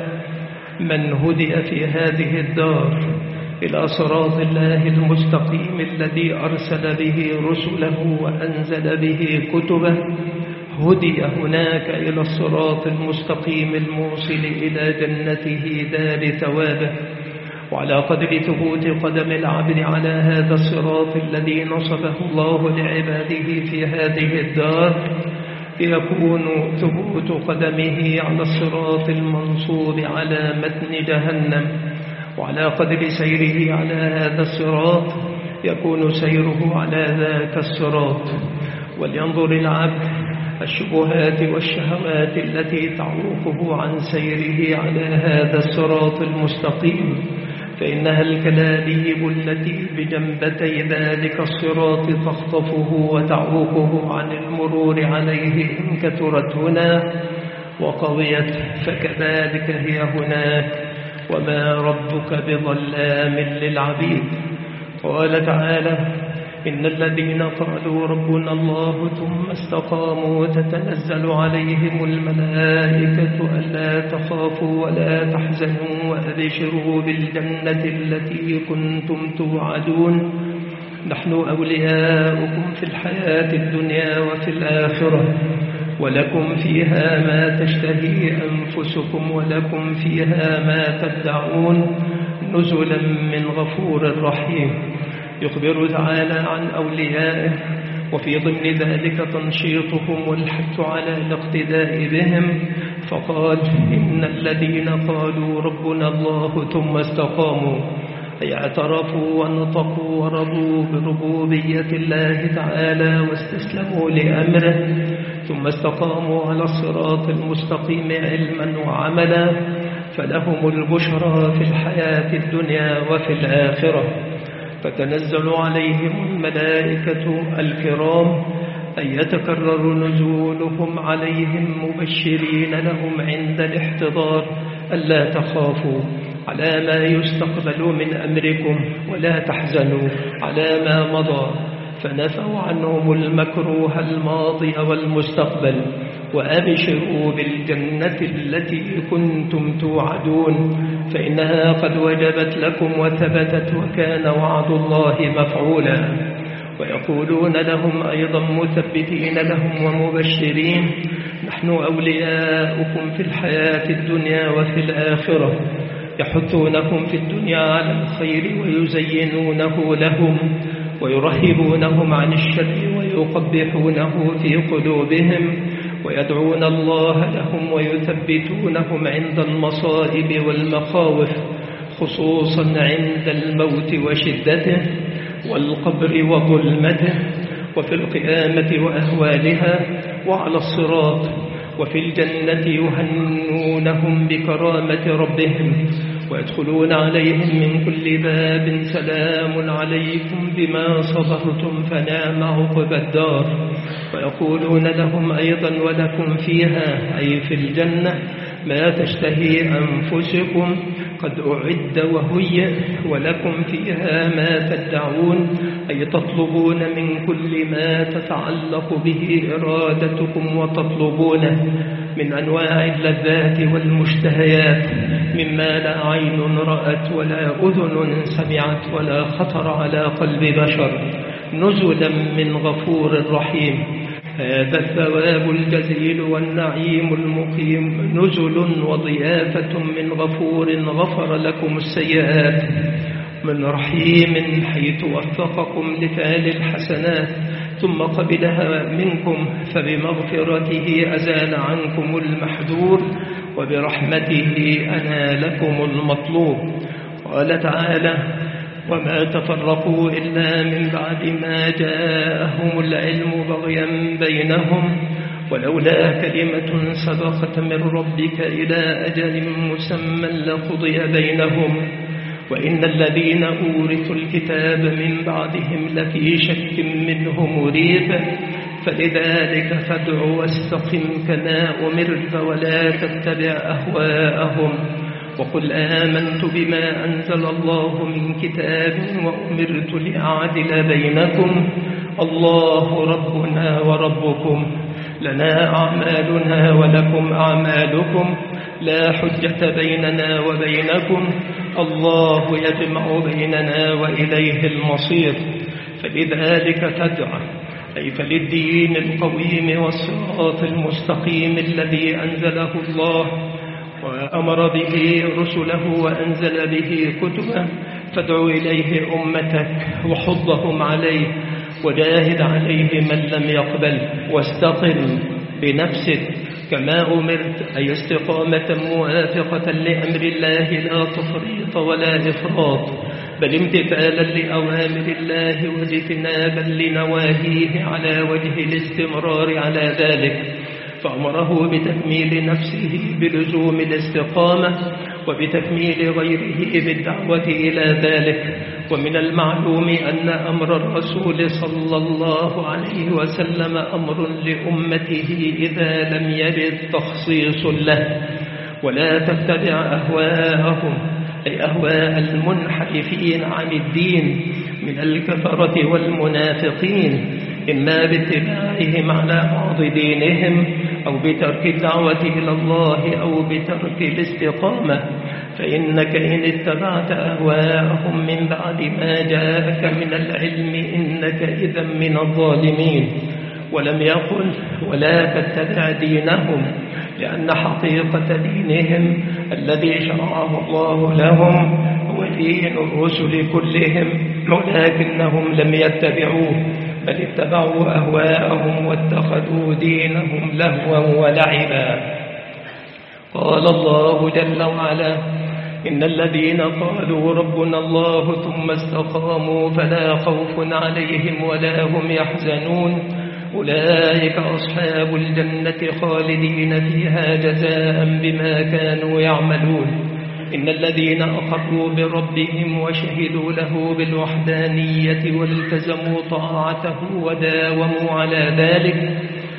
من هدي في هذه الدار إلى صراط الله المستقيم الذي أرسل به رسله وأنزل به كتبه، هدي هناك إلى الصراط المستقيم الموصل إلى جنته دار ثوابه. وعلى قدر ثبوت قدم العبد على هذا الصراط الذي نصبه الله لعباده في هذه الدار يكون ثبوت قدمه على الصراط المنصوب على متن جهنم. وعلى قدر سيره على هذا الصراط يكون سيره على ذاك الصراط. ولينظر العبد الشبهات والشهوات التي تعوقه عن سيره على هذا الصراط المستقيم، فإنها الكلاليب التي بجنبتي ذلك الصراط تخطفه وتعوقه عن المرور عليه إن كثرت هنا وقويت، فكذلك هي هناك وما ربك بظلام للعبيد. قال تعالى إن الذين قالوا ربنا الله ثم استقاموا تتنزل عليهم الملائكة ألا تخافوا ولا تحزنوا وأبشروا بالجنة التي كنتم توعدون نحن أولياؤكم في الحياة الدنيا وفي الآخرة ولكم فيها ما تشتهي أنفسكم ولكم فيها ما تدعون نزلا من غفور رحيم. يخبر تعالى عن أوليائه وفي ضمن ذلك تنشيطهم والحث على الاقتداء بهم، فقال إن الذين قالوا ربنا الله ثم استقاموا، أي اعترفوا ونطقوا ورضوا بربوبية الله تعالى واستسلموا لأمره، ثم استقاموا على الصراط المستقيم علما وعملا، فلهم البشرى في الحياة الدنيا وفي الآخرة. فتنزل عليهم الملائكة الكرام أن يتكرر نزولهم عليهم مبشرين لهم عند الاحتضار ألا تخافوا على ما يستقبل من أمركم ولا تحزنوا على ما مضى، فنفوا عنهم المكروه الماضي والمستقبل، وأبشروا بالجنة التي كنتم توعدون، فإنها قد وجبت لكم وثبتت، وكان وعد الله مفعولا. ويقولون لهم أيضا مثبتين لهم ومبشرين: نحن أولياؤكم في الحياة الدنيا وفي الآخرة، يحثونكم في الدنيا على الخير ويزينونه لهم، ويرهبونهم عن الشر ويقبحونه في قلوبهم، ويدعون الله لهم ويثبتونهم عند المصائب والمخاوف، خصوصا عند الموت وشدته، والقبر وظلمته، وفي القيامة وأهوالها، وعلى الصراط، وفي الجنة يهنونهم بكرامة ربهم، ويدخلون عليهم من كل باب: سلام عليكم بما صبرتم فنعم عقبى الدار. ويقولون لهم أيضا: ولكم فيها، أي في الجنة، ما تشتهي أنفسكم قد أعد وهيئ، ولكم فيها ما تدعون، أي تطلبون من كل ما تتعلق به إرادتكم وتطلبونه من أنواع اللذات والمشتهيات، مما لا عين رأت ولا أذن سمعت ولا خطر على قلب بشر، نزلا من غفور رحيم. هذا الثواب الجزيل والنعيم المقيم، نزل وضيافة من غفور غفر لكم السيئات، من رحيم حيث وفقكم لفعل الحسنات ثم قبلها منكم، فبمغفرته أزال عنكم المحذور، وبرحمته أنالكم المطلوب. قال تعالى: وما تفرقوا إلا من بعد ما جاءهم العلم بغيا بينهم، ولولا كلمة سبقت من ربك إلى أجل مسمى لقضي بينهم، وإن الذين أورثوا الكتاب من بعدهم لفي شك منه مريب، فلذلك فادع واستقم كما أمرت ولا تتبع أهواءهم، وقل آمنت بما أنزل الله من كتاب وأمرت لأعدل بينكم، الله ربنا وربكم، لنا أعمالنا ولكم أعمالكم، لا حجة بيننا وبينكم، الله يجمع بيننا وإليه المصير. فلذلك تدع، أي فللدين القويم والصراط المستقيم الذي أنزله الله وأمر به رسله وأنزل به كتبه، فادع إليه أمتك وحضهم عليه، وجاهد عليه من لم يقبل، واستقم بنفسك كما أمرت، أي استقامة موافقة لأمر الله، لا تفريط ولا إفراط، بل امتثالا لأوامر الله واجتنابا لنواهيه على وجه الاستمرار على ذلك. فأمره بتكميل نفسه بلزوم الاستقامة، وبتكميل غيره بالدعوة إلى ذلك. ومن المعلوم أن أمر الرسول صلى الله عليه وسلم أمر لأمته إذا لم يرد تخصيص له، ولا تتبع أهواءهم، أي أهواء المنحرفين عن الدين من الكفرة والمنافقين، إما باتباعهم على بعض دينهم، أو بترك الدعوة إلى الله، أو بترك الاستقامة، فإنك إن اتبعت أهواءهم من بعد ما جاءك من العلم إنك إذا من الظالمين. ولم يقل ولا تتبع دينهم، لأن حقيقة دينهم الذي شرعه الله لهم هو دين الرسل كلهم، ولكنهم لم يتبعوه، بل اتبعوا أهواءهم واتخذوا دينهم لهوا ولعبا. قال الله جل وعلا: إن الذين قالوا ربنا الله ثم استقاموا فلا خوف عليهم ولا هم يحزنون أولئك أصحاب الجنة خالدين فيها جزاء بما كانوا يعملون إن الذين أقروا بربهم وشهدوا له بالوحدانية والتزموا طاعته وداوموا على ذلك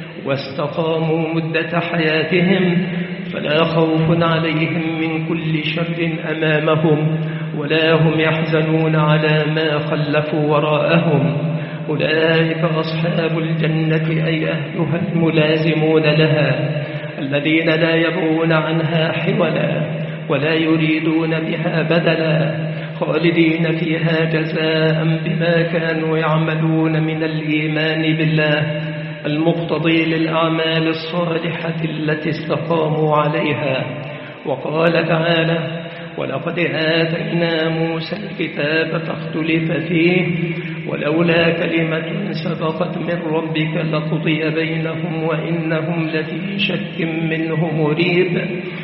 واستقاموا مدة حياتهم فلا خوف عليهم من كل شر أمامهم ولا هم يحزنون على ما خلفوا وراءهم أولئك أصحاب الجنة أي أهلها الملازمون لها الذين لا يبغون عنها حولا ولا يريدون بها بدلا خالدين فيها جزاء بما كانوا يعملون من الإيمان بالله المقتضي للأعمال الصالحة التي استقاموا عليها. وقال تعالى ولقد آتينا موسى الكتاب فاختلف فيه ولولا كلمة سبقت من ربك لقضي بينهم وإنهم لفي شك منه مريب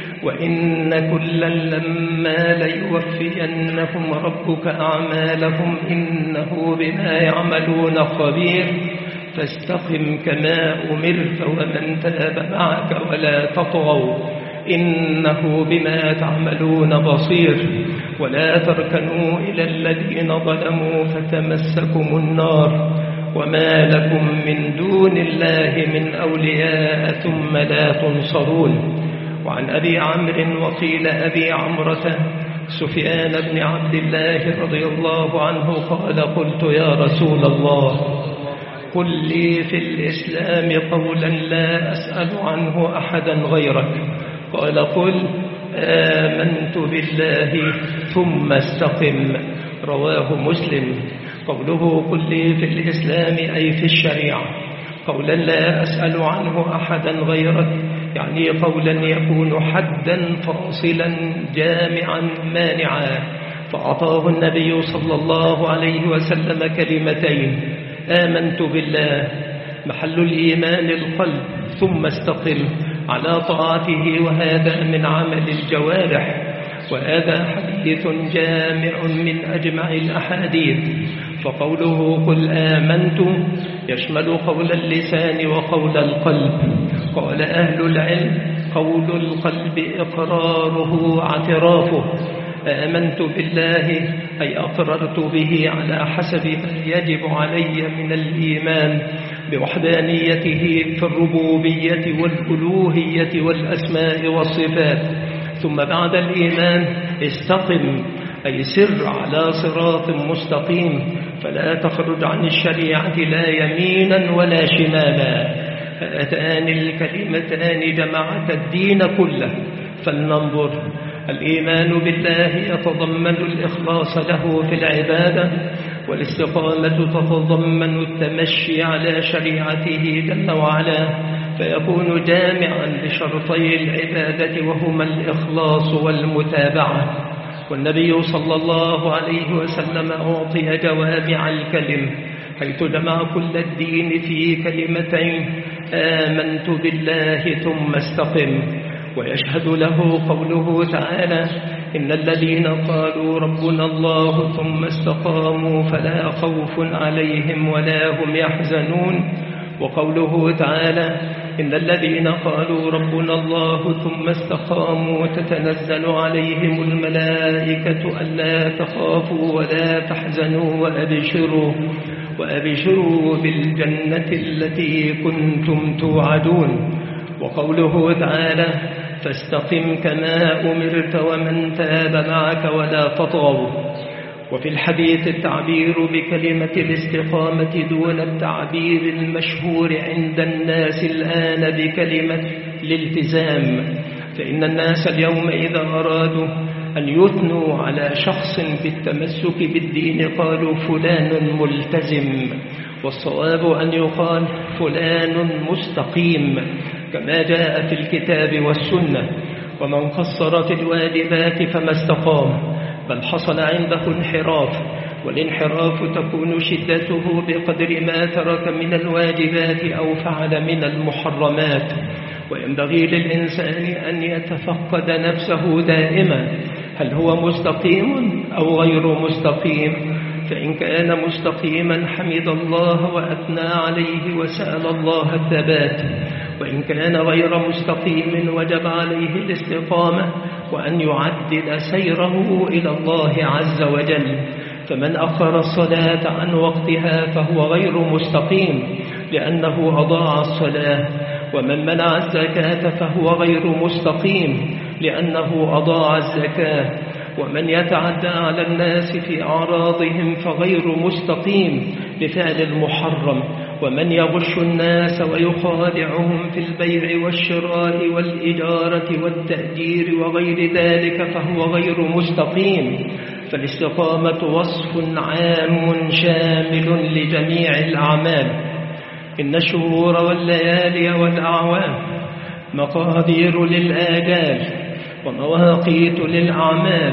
وإن كلا لما ليوفينهم ربك أعمالهم إنه بما يعملون خبير فاستقم كما أمرت ومن تاب معك ولا تطغوا إنه بما تعملون بصير ولا تركنوا إلى الذين ظلموا فتمسكم النار وما لكم من دون الله من أولياء ثم لا تنصرون. وعن أبي عمرو وقيل أبي عمرة سفيان بن عبد الله رضي الله عنه قال قلت يا رسول الله قل لي في الإسلام قولا لا أسأل عنه أحدا غيرك قال قل آمنت بالله ثم استقم رواه مسلم. قوله قل لي في الإسلام أي في الشريعة قولا لا أسأل عنه أحدا غيرك يعني قولا يكون حدا فاصلا جامعا مانعا فأعطاه النبي صلى الله عليه وسلم كلمتين آمنت بالله محل الإيمان القلب ثم استقم على طاعته وهذا من عمل الجوارح وهذا حديث جامع من أجمع الأحاديث. فقوله قل آمنت يشمل قول اللسان وقول القلب. قال أهل العلم قول القلب إقراره واعترافه آمنت بالله أي أقررت به على حسب ما يجب علي من الإيمان بوحدانيته في الربوبية والألوهية والأسماء والصفات. ثم بعد الإيمان استقم أي سر على صراط مستقيم فلا تخرج عن الشريعة لا يمينا ولا شمالا. هاتان الكلمتان جمعت الدين كله. فلننظر الإيمان بالله يتضمن الإخلاص له في العبادة والاستقامة تتضمن التمشي على شريعته جل وعلا فيكون جامعا لشرطي العبادة وهما الإخلاص والمتابعة. والنبي صلى الله عليه وسلم أعطي جوامع الكلم حيث جمع كل الدين في كلمتين آمنت بالله ثم استقم. ويشهد له قوله تعالى إن الذين قالوا ربنا الله ثم استقاموا فلا خوف عليهم ولا هم يحزنون. وقوله تعالى إن الذين قالوا ربنا الله ثم استقاموا تتنزل عليهم الملائكة ألا تخافوا ولا تحزنوا وأبشروا بالجنة التي كنتم توعدون. وقوله تعالى فاستقم كما أمرت ومن تاب معك ولا تطغوا. وفي الحديث التعبير بكلمة الاستقامة دون التعبير المشهور عند الناس الآن بكلمة الالتزام فإن الناس اليوم إذا أرادوا أن يثنوا على شخص بالتمسك بالدين قالوا فلان ملتزم والصواب أن يقال فلان مستقيم كما جاء في الكتاب والسنة. ومن قصر في الواجبات فما استقام بل حصل عنده انحراف والانحراف تكون شدته بقدر ما ترك من الواجبات أو فعل من المحرمات. وينبغي للإنسان أن يتفقد نفسه دائما هل هو مستقيم أو غير مستقيم؟ فإن كان مستقيما حمد الله وأثنى عليه وسأل الله الثبات، وإن كان غير مستقيم وجب عليه الاستقامة وأن يعدل سيره إلى الله عز وجل. فمن أخر الصلاة عن وقتها فهو غير مستقيم لأنه أضاع الصلاة، ومن منع الزكاة فهو غير مستقيم لأنه أضاع الزكاة، ومن يتعدى على الناس في أعراضهم فغير مستقيم لفعل المحرم، ومن يغش الناس ويخادعهم في البيع والشراء والإجارة والتأجير وغير ذلك فهو غير مستقيم. فالاستقامة وصف عام شامل لجميع الأعمال. إن الشهور والليالي والأعوام مقادير للآجال ومواقيت للأعمال،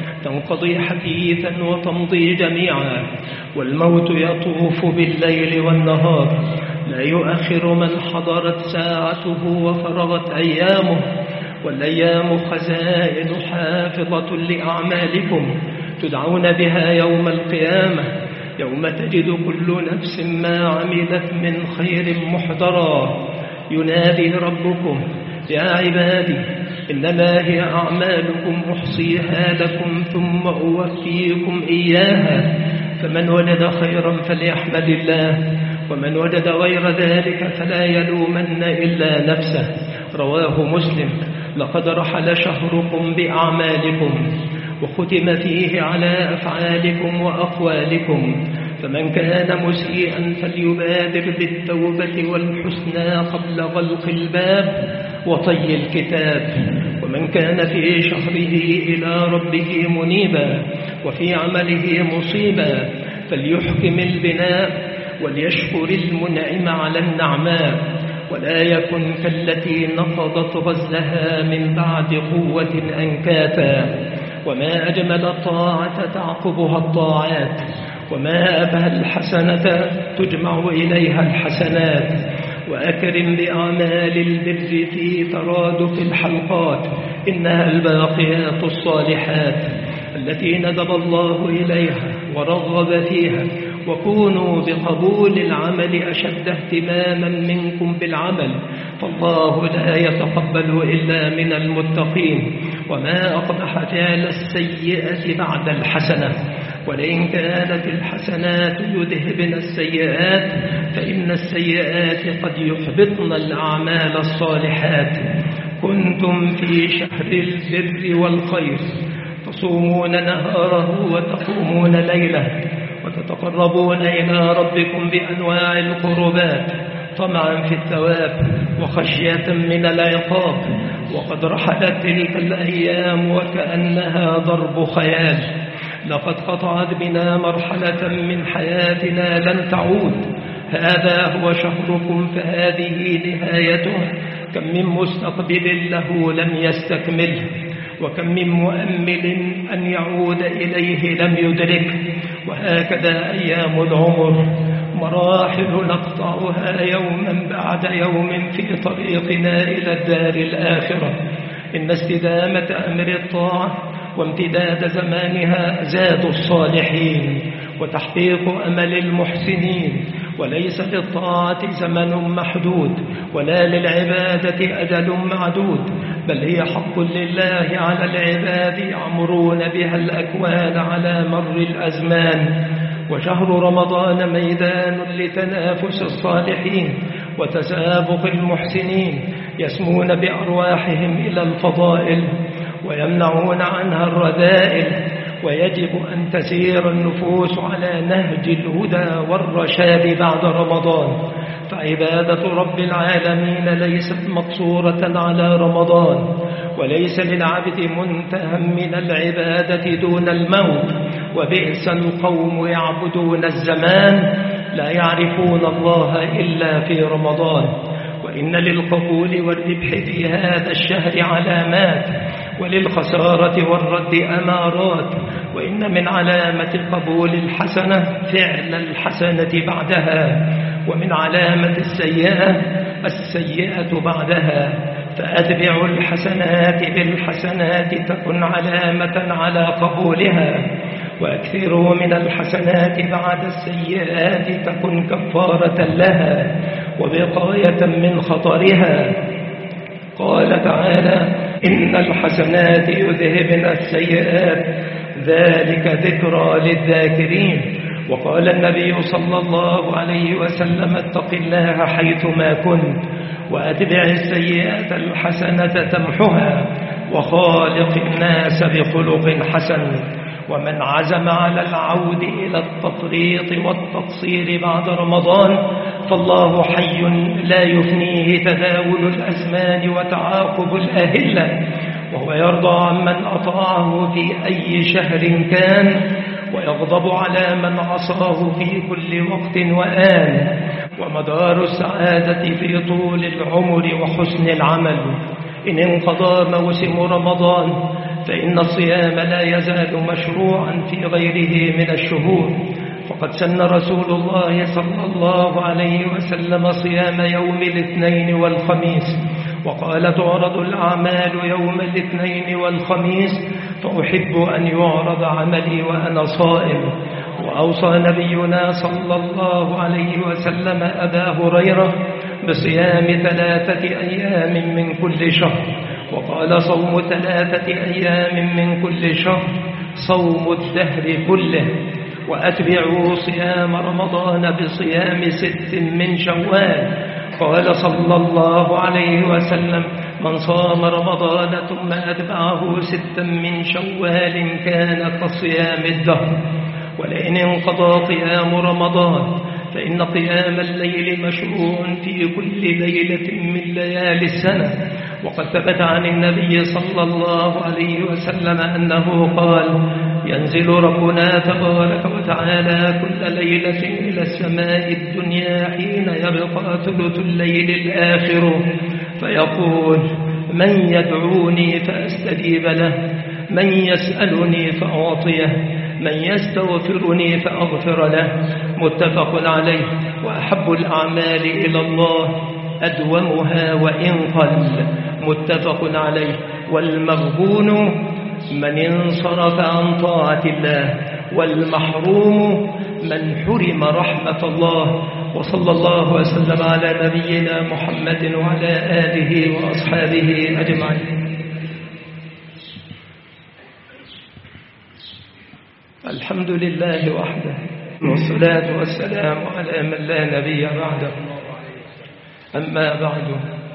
تنقضي حديثا وتمضي جميعا، والموت يطوف بالليل والنهار، لا يؤخر من حضرت ساعته وفرغت أيامه، والأيام خزائن حافظة لأعمالكم تدعون بها يوم القيامة، يوم تجد كل نفس ما عملت من خير محضرا. ينادي ربكم يا عبادي إنما هي أعمالكم أحصيها لكم ثم أوفيكم إياها، فمن وجد خيرا فليحمد الله، ومن وجد غير ذلك فلا يلومن إلا نفسه. رواه مسلم. لقد رحل شهركم بأعمالكم وختم فيه على أفعالكم وأقوالكم، فمن كان مسيئا فليبادر بالتوبة والحسنى قبل غلق الباب وطي الكتاب، ومن كان في شهره إلى ربه منيبا وفي عمله مصيبا فليحكم البناء وليشكر المنعم على النعماء، ولا يكن كالتي نقضت غزلها من بعد قوة أنكاثا. وما أجمل الطاعة تعقبها الطاعات، وما أبهى الحسنة تجمع إليها الحسنات. وأكرم بأعمال البر في ترادف الحلقات، إنها الباقيات الصالحات التي ندب الله إليها ورغب فيها. وكونوا بقبول العمل أشد اهتماما منكم بالعمل، فالله لا يتقبل إلا من المتقين. وما أقبح فعل السيئة بعد الحسنة، ولئن كانت الحسنات يذهبن السيئات فإن السيئات قد يحبطن الأعمال الصالحات. كنتم في شهر البر والخير، تصومون نهاره وتقومون ليله، وتتقربون إلى ربكم بأنواع القربات طمعا في الثواب وخشية من العقاب. وقد رحلت تلك الأيام وكأنها ضرب خيال، لقد قطعت بنا مرحلة من حياتنا لن تعود. هذا هو شهركم فهذه نهايته. كم من مستقبل له لم يستكمله، وكم من مؤمل أن يعود إليه لم يدرك. وهكذا أيام العمر مراحل نقطعها يوما بعد يوم في طريقنا إلى الدار الآخرة. إن استدامة أمر الطاعة وامتداد زمانها زاد الصالحين وتحقيق أمل المحسنين. وليس للطاعة زمن محدود ولا للعبادة أجل معدود، بل هي حق لله على العباد يعمرون بها الأكوان على مر الأزمان. وشهر رمضان ميدان لتنافس الصالحين وتسابق المحسنين، يسمون بأرواحهم إلى الفضائل ويمنعون عنها الرذائل. ويجب أن تسير النفوس على نهج الهدى والرشاد بعد رمضان، فعبادة رب العالمين ليست مقصورة على رمضان، وليس للعبد منتهى من العبادة دون الموت. وبئس القوم يعبدون الزمان لا يعرفون الله إلا في رمضان. وإن للقبول والربح في هذا الشهر علامات، وللخسارة والرد أمارات. وإن من علامة قبول الحسنة فعل الحسنة بعدها، ومن علامة السيئة السيئة بعدها. فأتبعوا الحسنات بالحسنات تكن علامة على قبولها، وأكثروا من الحسنات بعد السيئات تكن كفارة لها وبقاية من خطرها. قال تعالى: إن الحسنات يذهبن السيئات ذلك ذكرى للذاكرين. وقال النبي صلى الله عليه وسلم: اتق الله حيثما كنت وأتبع السيئات الحسنة تمحها وخالق الناس بخلق حسن. ومن عزم على العود إلى التفريط والتقصير بعد رمضان فالله حي لا يفنيه تداول الأزمان وتعاقب الأهلة، وهو يرضى عمن أطاعه في أي شهر كان، ويغضب على من عصاه في كل وقت وآن. ومدار السعادة في طول العمر وحسن العمل. إن انقضى موسم رمضان فإن الصيام لا يزال مشروعا في غيره من الشهور، فقد سن رسول الله صلى الله عليه وسلم صيام يوم الاثنين والخميس، وقال: تعرض الأعمال يوم الاثنين والخميس، فأحب أن يعرض عملي وأنا صائم. وأوصى نبينا صلى الله عليه وسلم أبا هريرة بصيام 3 أيام من كل شهر، وقال: صوم 3 أيام من كل شهر صوم الدهر كله. وأتبعوا صيام رمضان بصيام 6 من شوال. قال صلى الله عليه وسلم: من صام رمضان ثم أتبعه 6 من شوال كان كصيام الدهر. ولئن انقضى قيام رمضان فإن قيام الليل مشروع في كل ليلة من ليالي السنة. وقد ثبت عن النبي صلى الله عليه وسلم أنه قال: ينزل ربنا تبارك وتعالى كل ليلة إلى السماء الدنيا حين يبقى ثلث الليل الآخر فيقول: من يدعوني فأستجيب له، من يسألني فأعطيه، من يستغفرني فأغفر له. متفق عليه. وأحب الأعمال إلى الله أدومها وإن قل. متفق عليه. والمغبون من انصرف عن طاعة الله، والمحروم من حرم رحمة الله. وصلى الله وسلم على نبينا محمد وعلى آله وأصحابه أجمعين. الحمد لله وحده، والصلاة والسلام على من لا نبي بعده. أما بعد،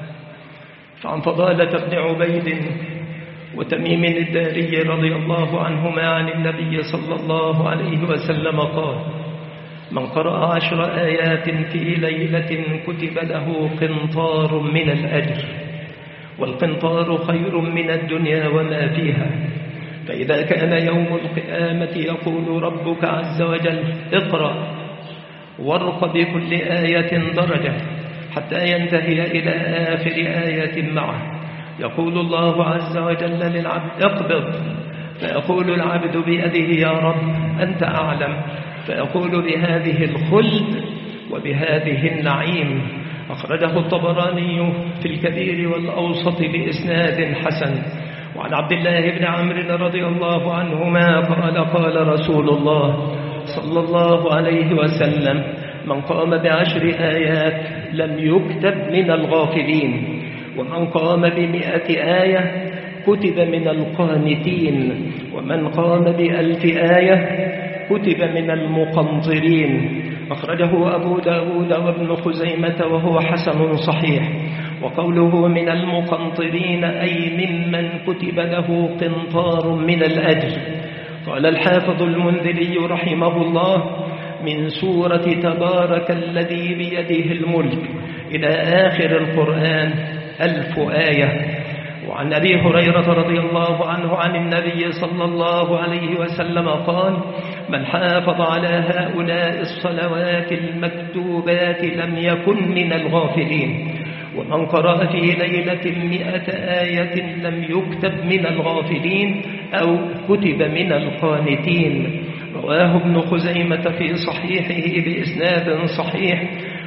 فعن فضالة بن عبيد وتميم الداري رضي الله عنهما عن النبي صلى الله عليه وسلم قال: من قرأ 10 آيات في ليلة كتب له قنطار من الأجر، والقنطار خير من الدنيا وما فيها. فإذا كان يوم القيامة يقول ربك عز وجل: اقرأ وارق بكل آية درجة، حتى ينتهي إلى آخر آية معه. يقول الله عز وجل للعبد: اقبض، فيقول العبد بيده: يا رب أنت أعلم، فيقول: بهذه الخلد وبهذه النعيم. أخرجه الطبراني في الكبير والأوسط بإسناد حسن. وعن عبد الله بن عمرو رضي الله عنهما قال: قال رسول الله صلى الله عليه وسلم: من قام ب10 آيات لم يكتب من الغافلين، ومن قام ب100 آية كتب من القانتين، ومن قام ب1000 آية كتب من المقنطرين. أخرجه أبو داود وابن خزيمة وهو حسن صحيح. وقوله من المقنطرين أي ممن كتب له قنطار من الأجر. قال الحافظ المنذري رحمه الله: من سورة تبارك الذي بيده الملك إلى آخر القرآن 1000 آية. وعن أبي هريرة رضي الله عنه عن النبي صلى الله عليه وسلم قال: من حافظ على هؤلاء الصلوات المكتوبات لم يكن من الغافلين، ومن قرأ في ليلة 100 آية لم يكتب من الغافلين أو كتب من القانتين. رواه ابن خزيمة في صحيحه بإسناد صحيح.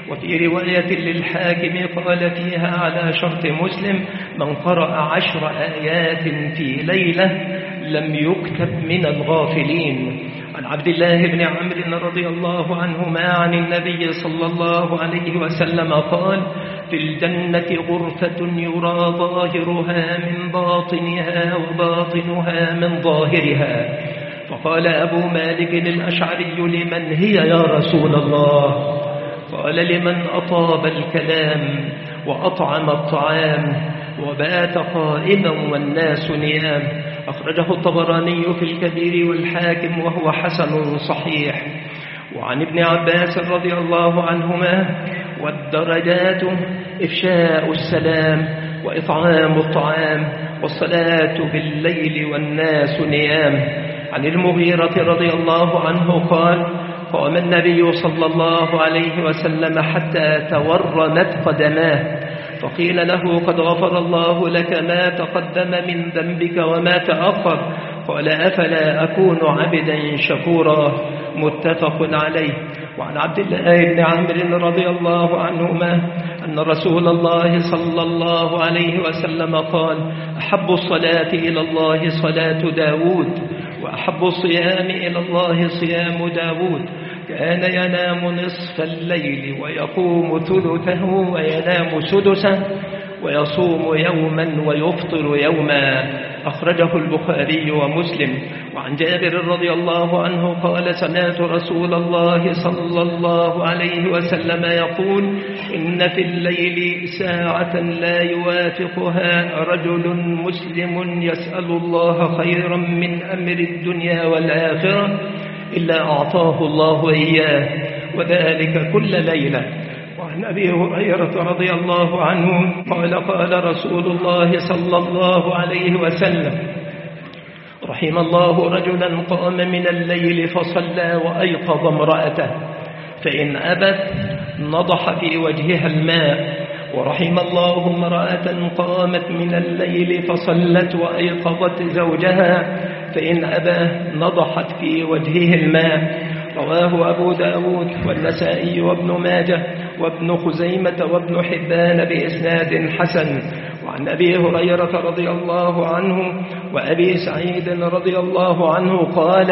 وفي رواية للحاكم قال فيها على شرط مسلم: من قرأ 10 آيات في ليلة لم يكتب من الغافلين. عن عبد الله بن عمرو رضي الله عنهما عن النبي صلى الله عليه وسلم قال: في الجنة غرفة يرى ظاهرها من باطنها وباطنها من ظاهرها. فقال أبو مالك الأشعري: لمن هي يا رسول الله؟ قال: لمن أطاب الكلام وأطعم الطعام وبات قائما والناس نيام. أخرجه الطبراني في الكبير والحاكم وهو حسن صحيح. وعن ابن عباس رضي الله عنهما: والدرجات إفشاء السلام وإطعام الطعام والصلاة بالليل والناس نيام. عن المغيرة رضي الله عنه قال: قام النبي صلى الله عليه وسلم حتى تورمت قدماه، فقيل له: قد غفر الله لك ما تقدم من ذنبك وما تأخر. قال: أفلا أكون عبدا شكورا. متفق عليه. وعن عبد الله بن عمرو رضي الله عنهما أن رسول الله صلى الله عليه وسلم قال: أحب الصلاة إلى الله صلاة داود، وأحب الصيام إلى الله صيام داود. كان ينام نصف الليل ويقوم ثلثه وينام سدسه ويصوم يوما ويفطر يوما. أخرجه البخاري ومسلم. وعن جابر رضي الله عنه قال: سمعت رسول الله صلى الله عليه وسلم يقول: إن في الليل ساعة لا يوافقها رجل مسلم يسأل الله خيرا من أمر الدنيا والآخرة إلا أعطاه الله إياه، وذلك كل ليلة. وعن أبي هريرة رضي الله عنه قال: قال رسول الله صلى الله عليه وسلم: رحم الله رجلا قام من الليل فصلى وأيقظ امرأته، فإن أبت نضح في وجهها الماء. ورحم الله امرأة قامت من الليل فصلت وأيقظت زوجها، فإن أبى نضحت في وجهه الماء. رواه أبو داود والنسائي وابن ماجه وابن خزيمة وابن حبان بإسناد حسن. وعن أبي هريرة رضي الله عنه وأبي سعيد رضي الله عنه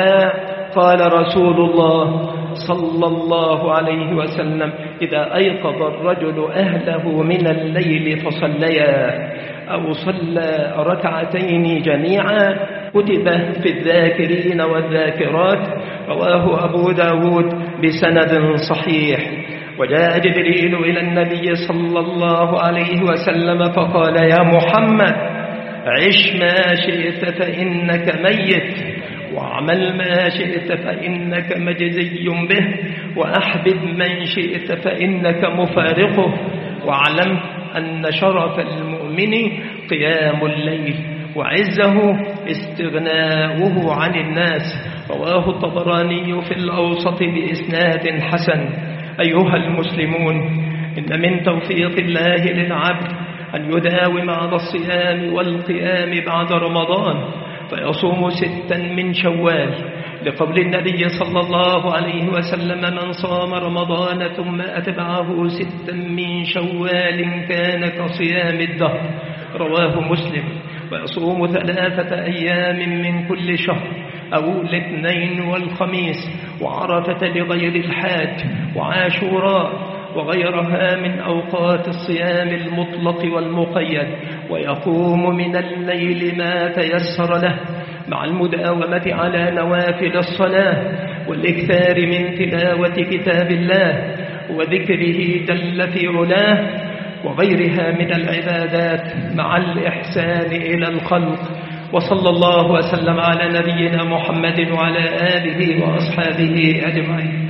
قال رسول الله صلى الله عليه وسلم: إذا أيقظ الرجل أهله من الليل فصليا أو صلى ركعتين جميعا كتب في الذاكرين والذاكرات. رواه أبو داود بسند صحيح. وجاء جبريل إلى النبي صلى الله عليه وسلم فقال: يا محمد، عش ما شئت فإنك ميت، واعمل ما شئت فإنك مجزي به، وأحبب من شئت فإنك مفارقه، واعلم أن شرف المؤمن قيام الليل وعزه استغناؤه عن الناس. رواه الطبراني في الأوسط بإسناد حسن. أيها المسلمون، إن من توفيق الله للعبد أن يداوم على الصيام والقيام بعد رمضان، فيصوم 6 من شوال، لقول النبي صلى الله عليه وسلم: من صام رمضان ثم أتبعه 6 من شوال كان كصيام الدهر. رواه مسلم. ويصوم 3 أيام من كل شهر، أو الاثنين والخميس، وعرفة لغير الحاج، وعاشوراء وغيرها من أوقات الصيام المطلق والمقيد. ويقوم من الليل ما تيسر له، مع المداومة على نوافل الصلاة والإكثار من تلاوة كتاب الله وذكره جل في علاه وغيرها من العبادات، مع الإحسان إلى الخلق. وصلى الله وسلم على نبينا محمد وعلى آله وأصحابه أجمعين.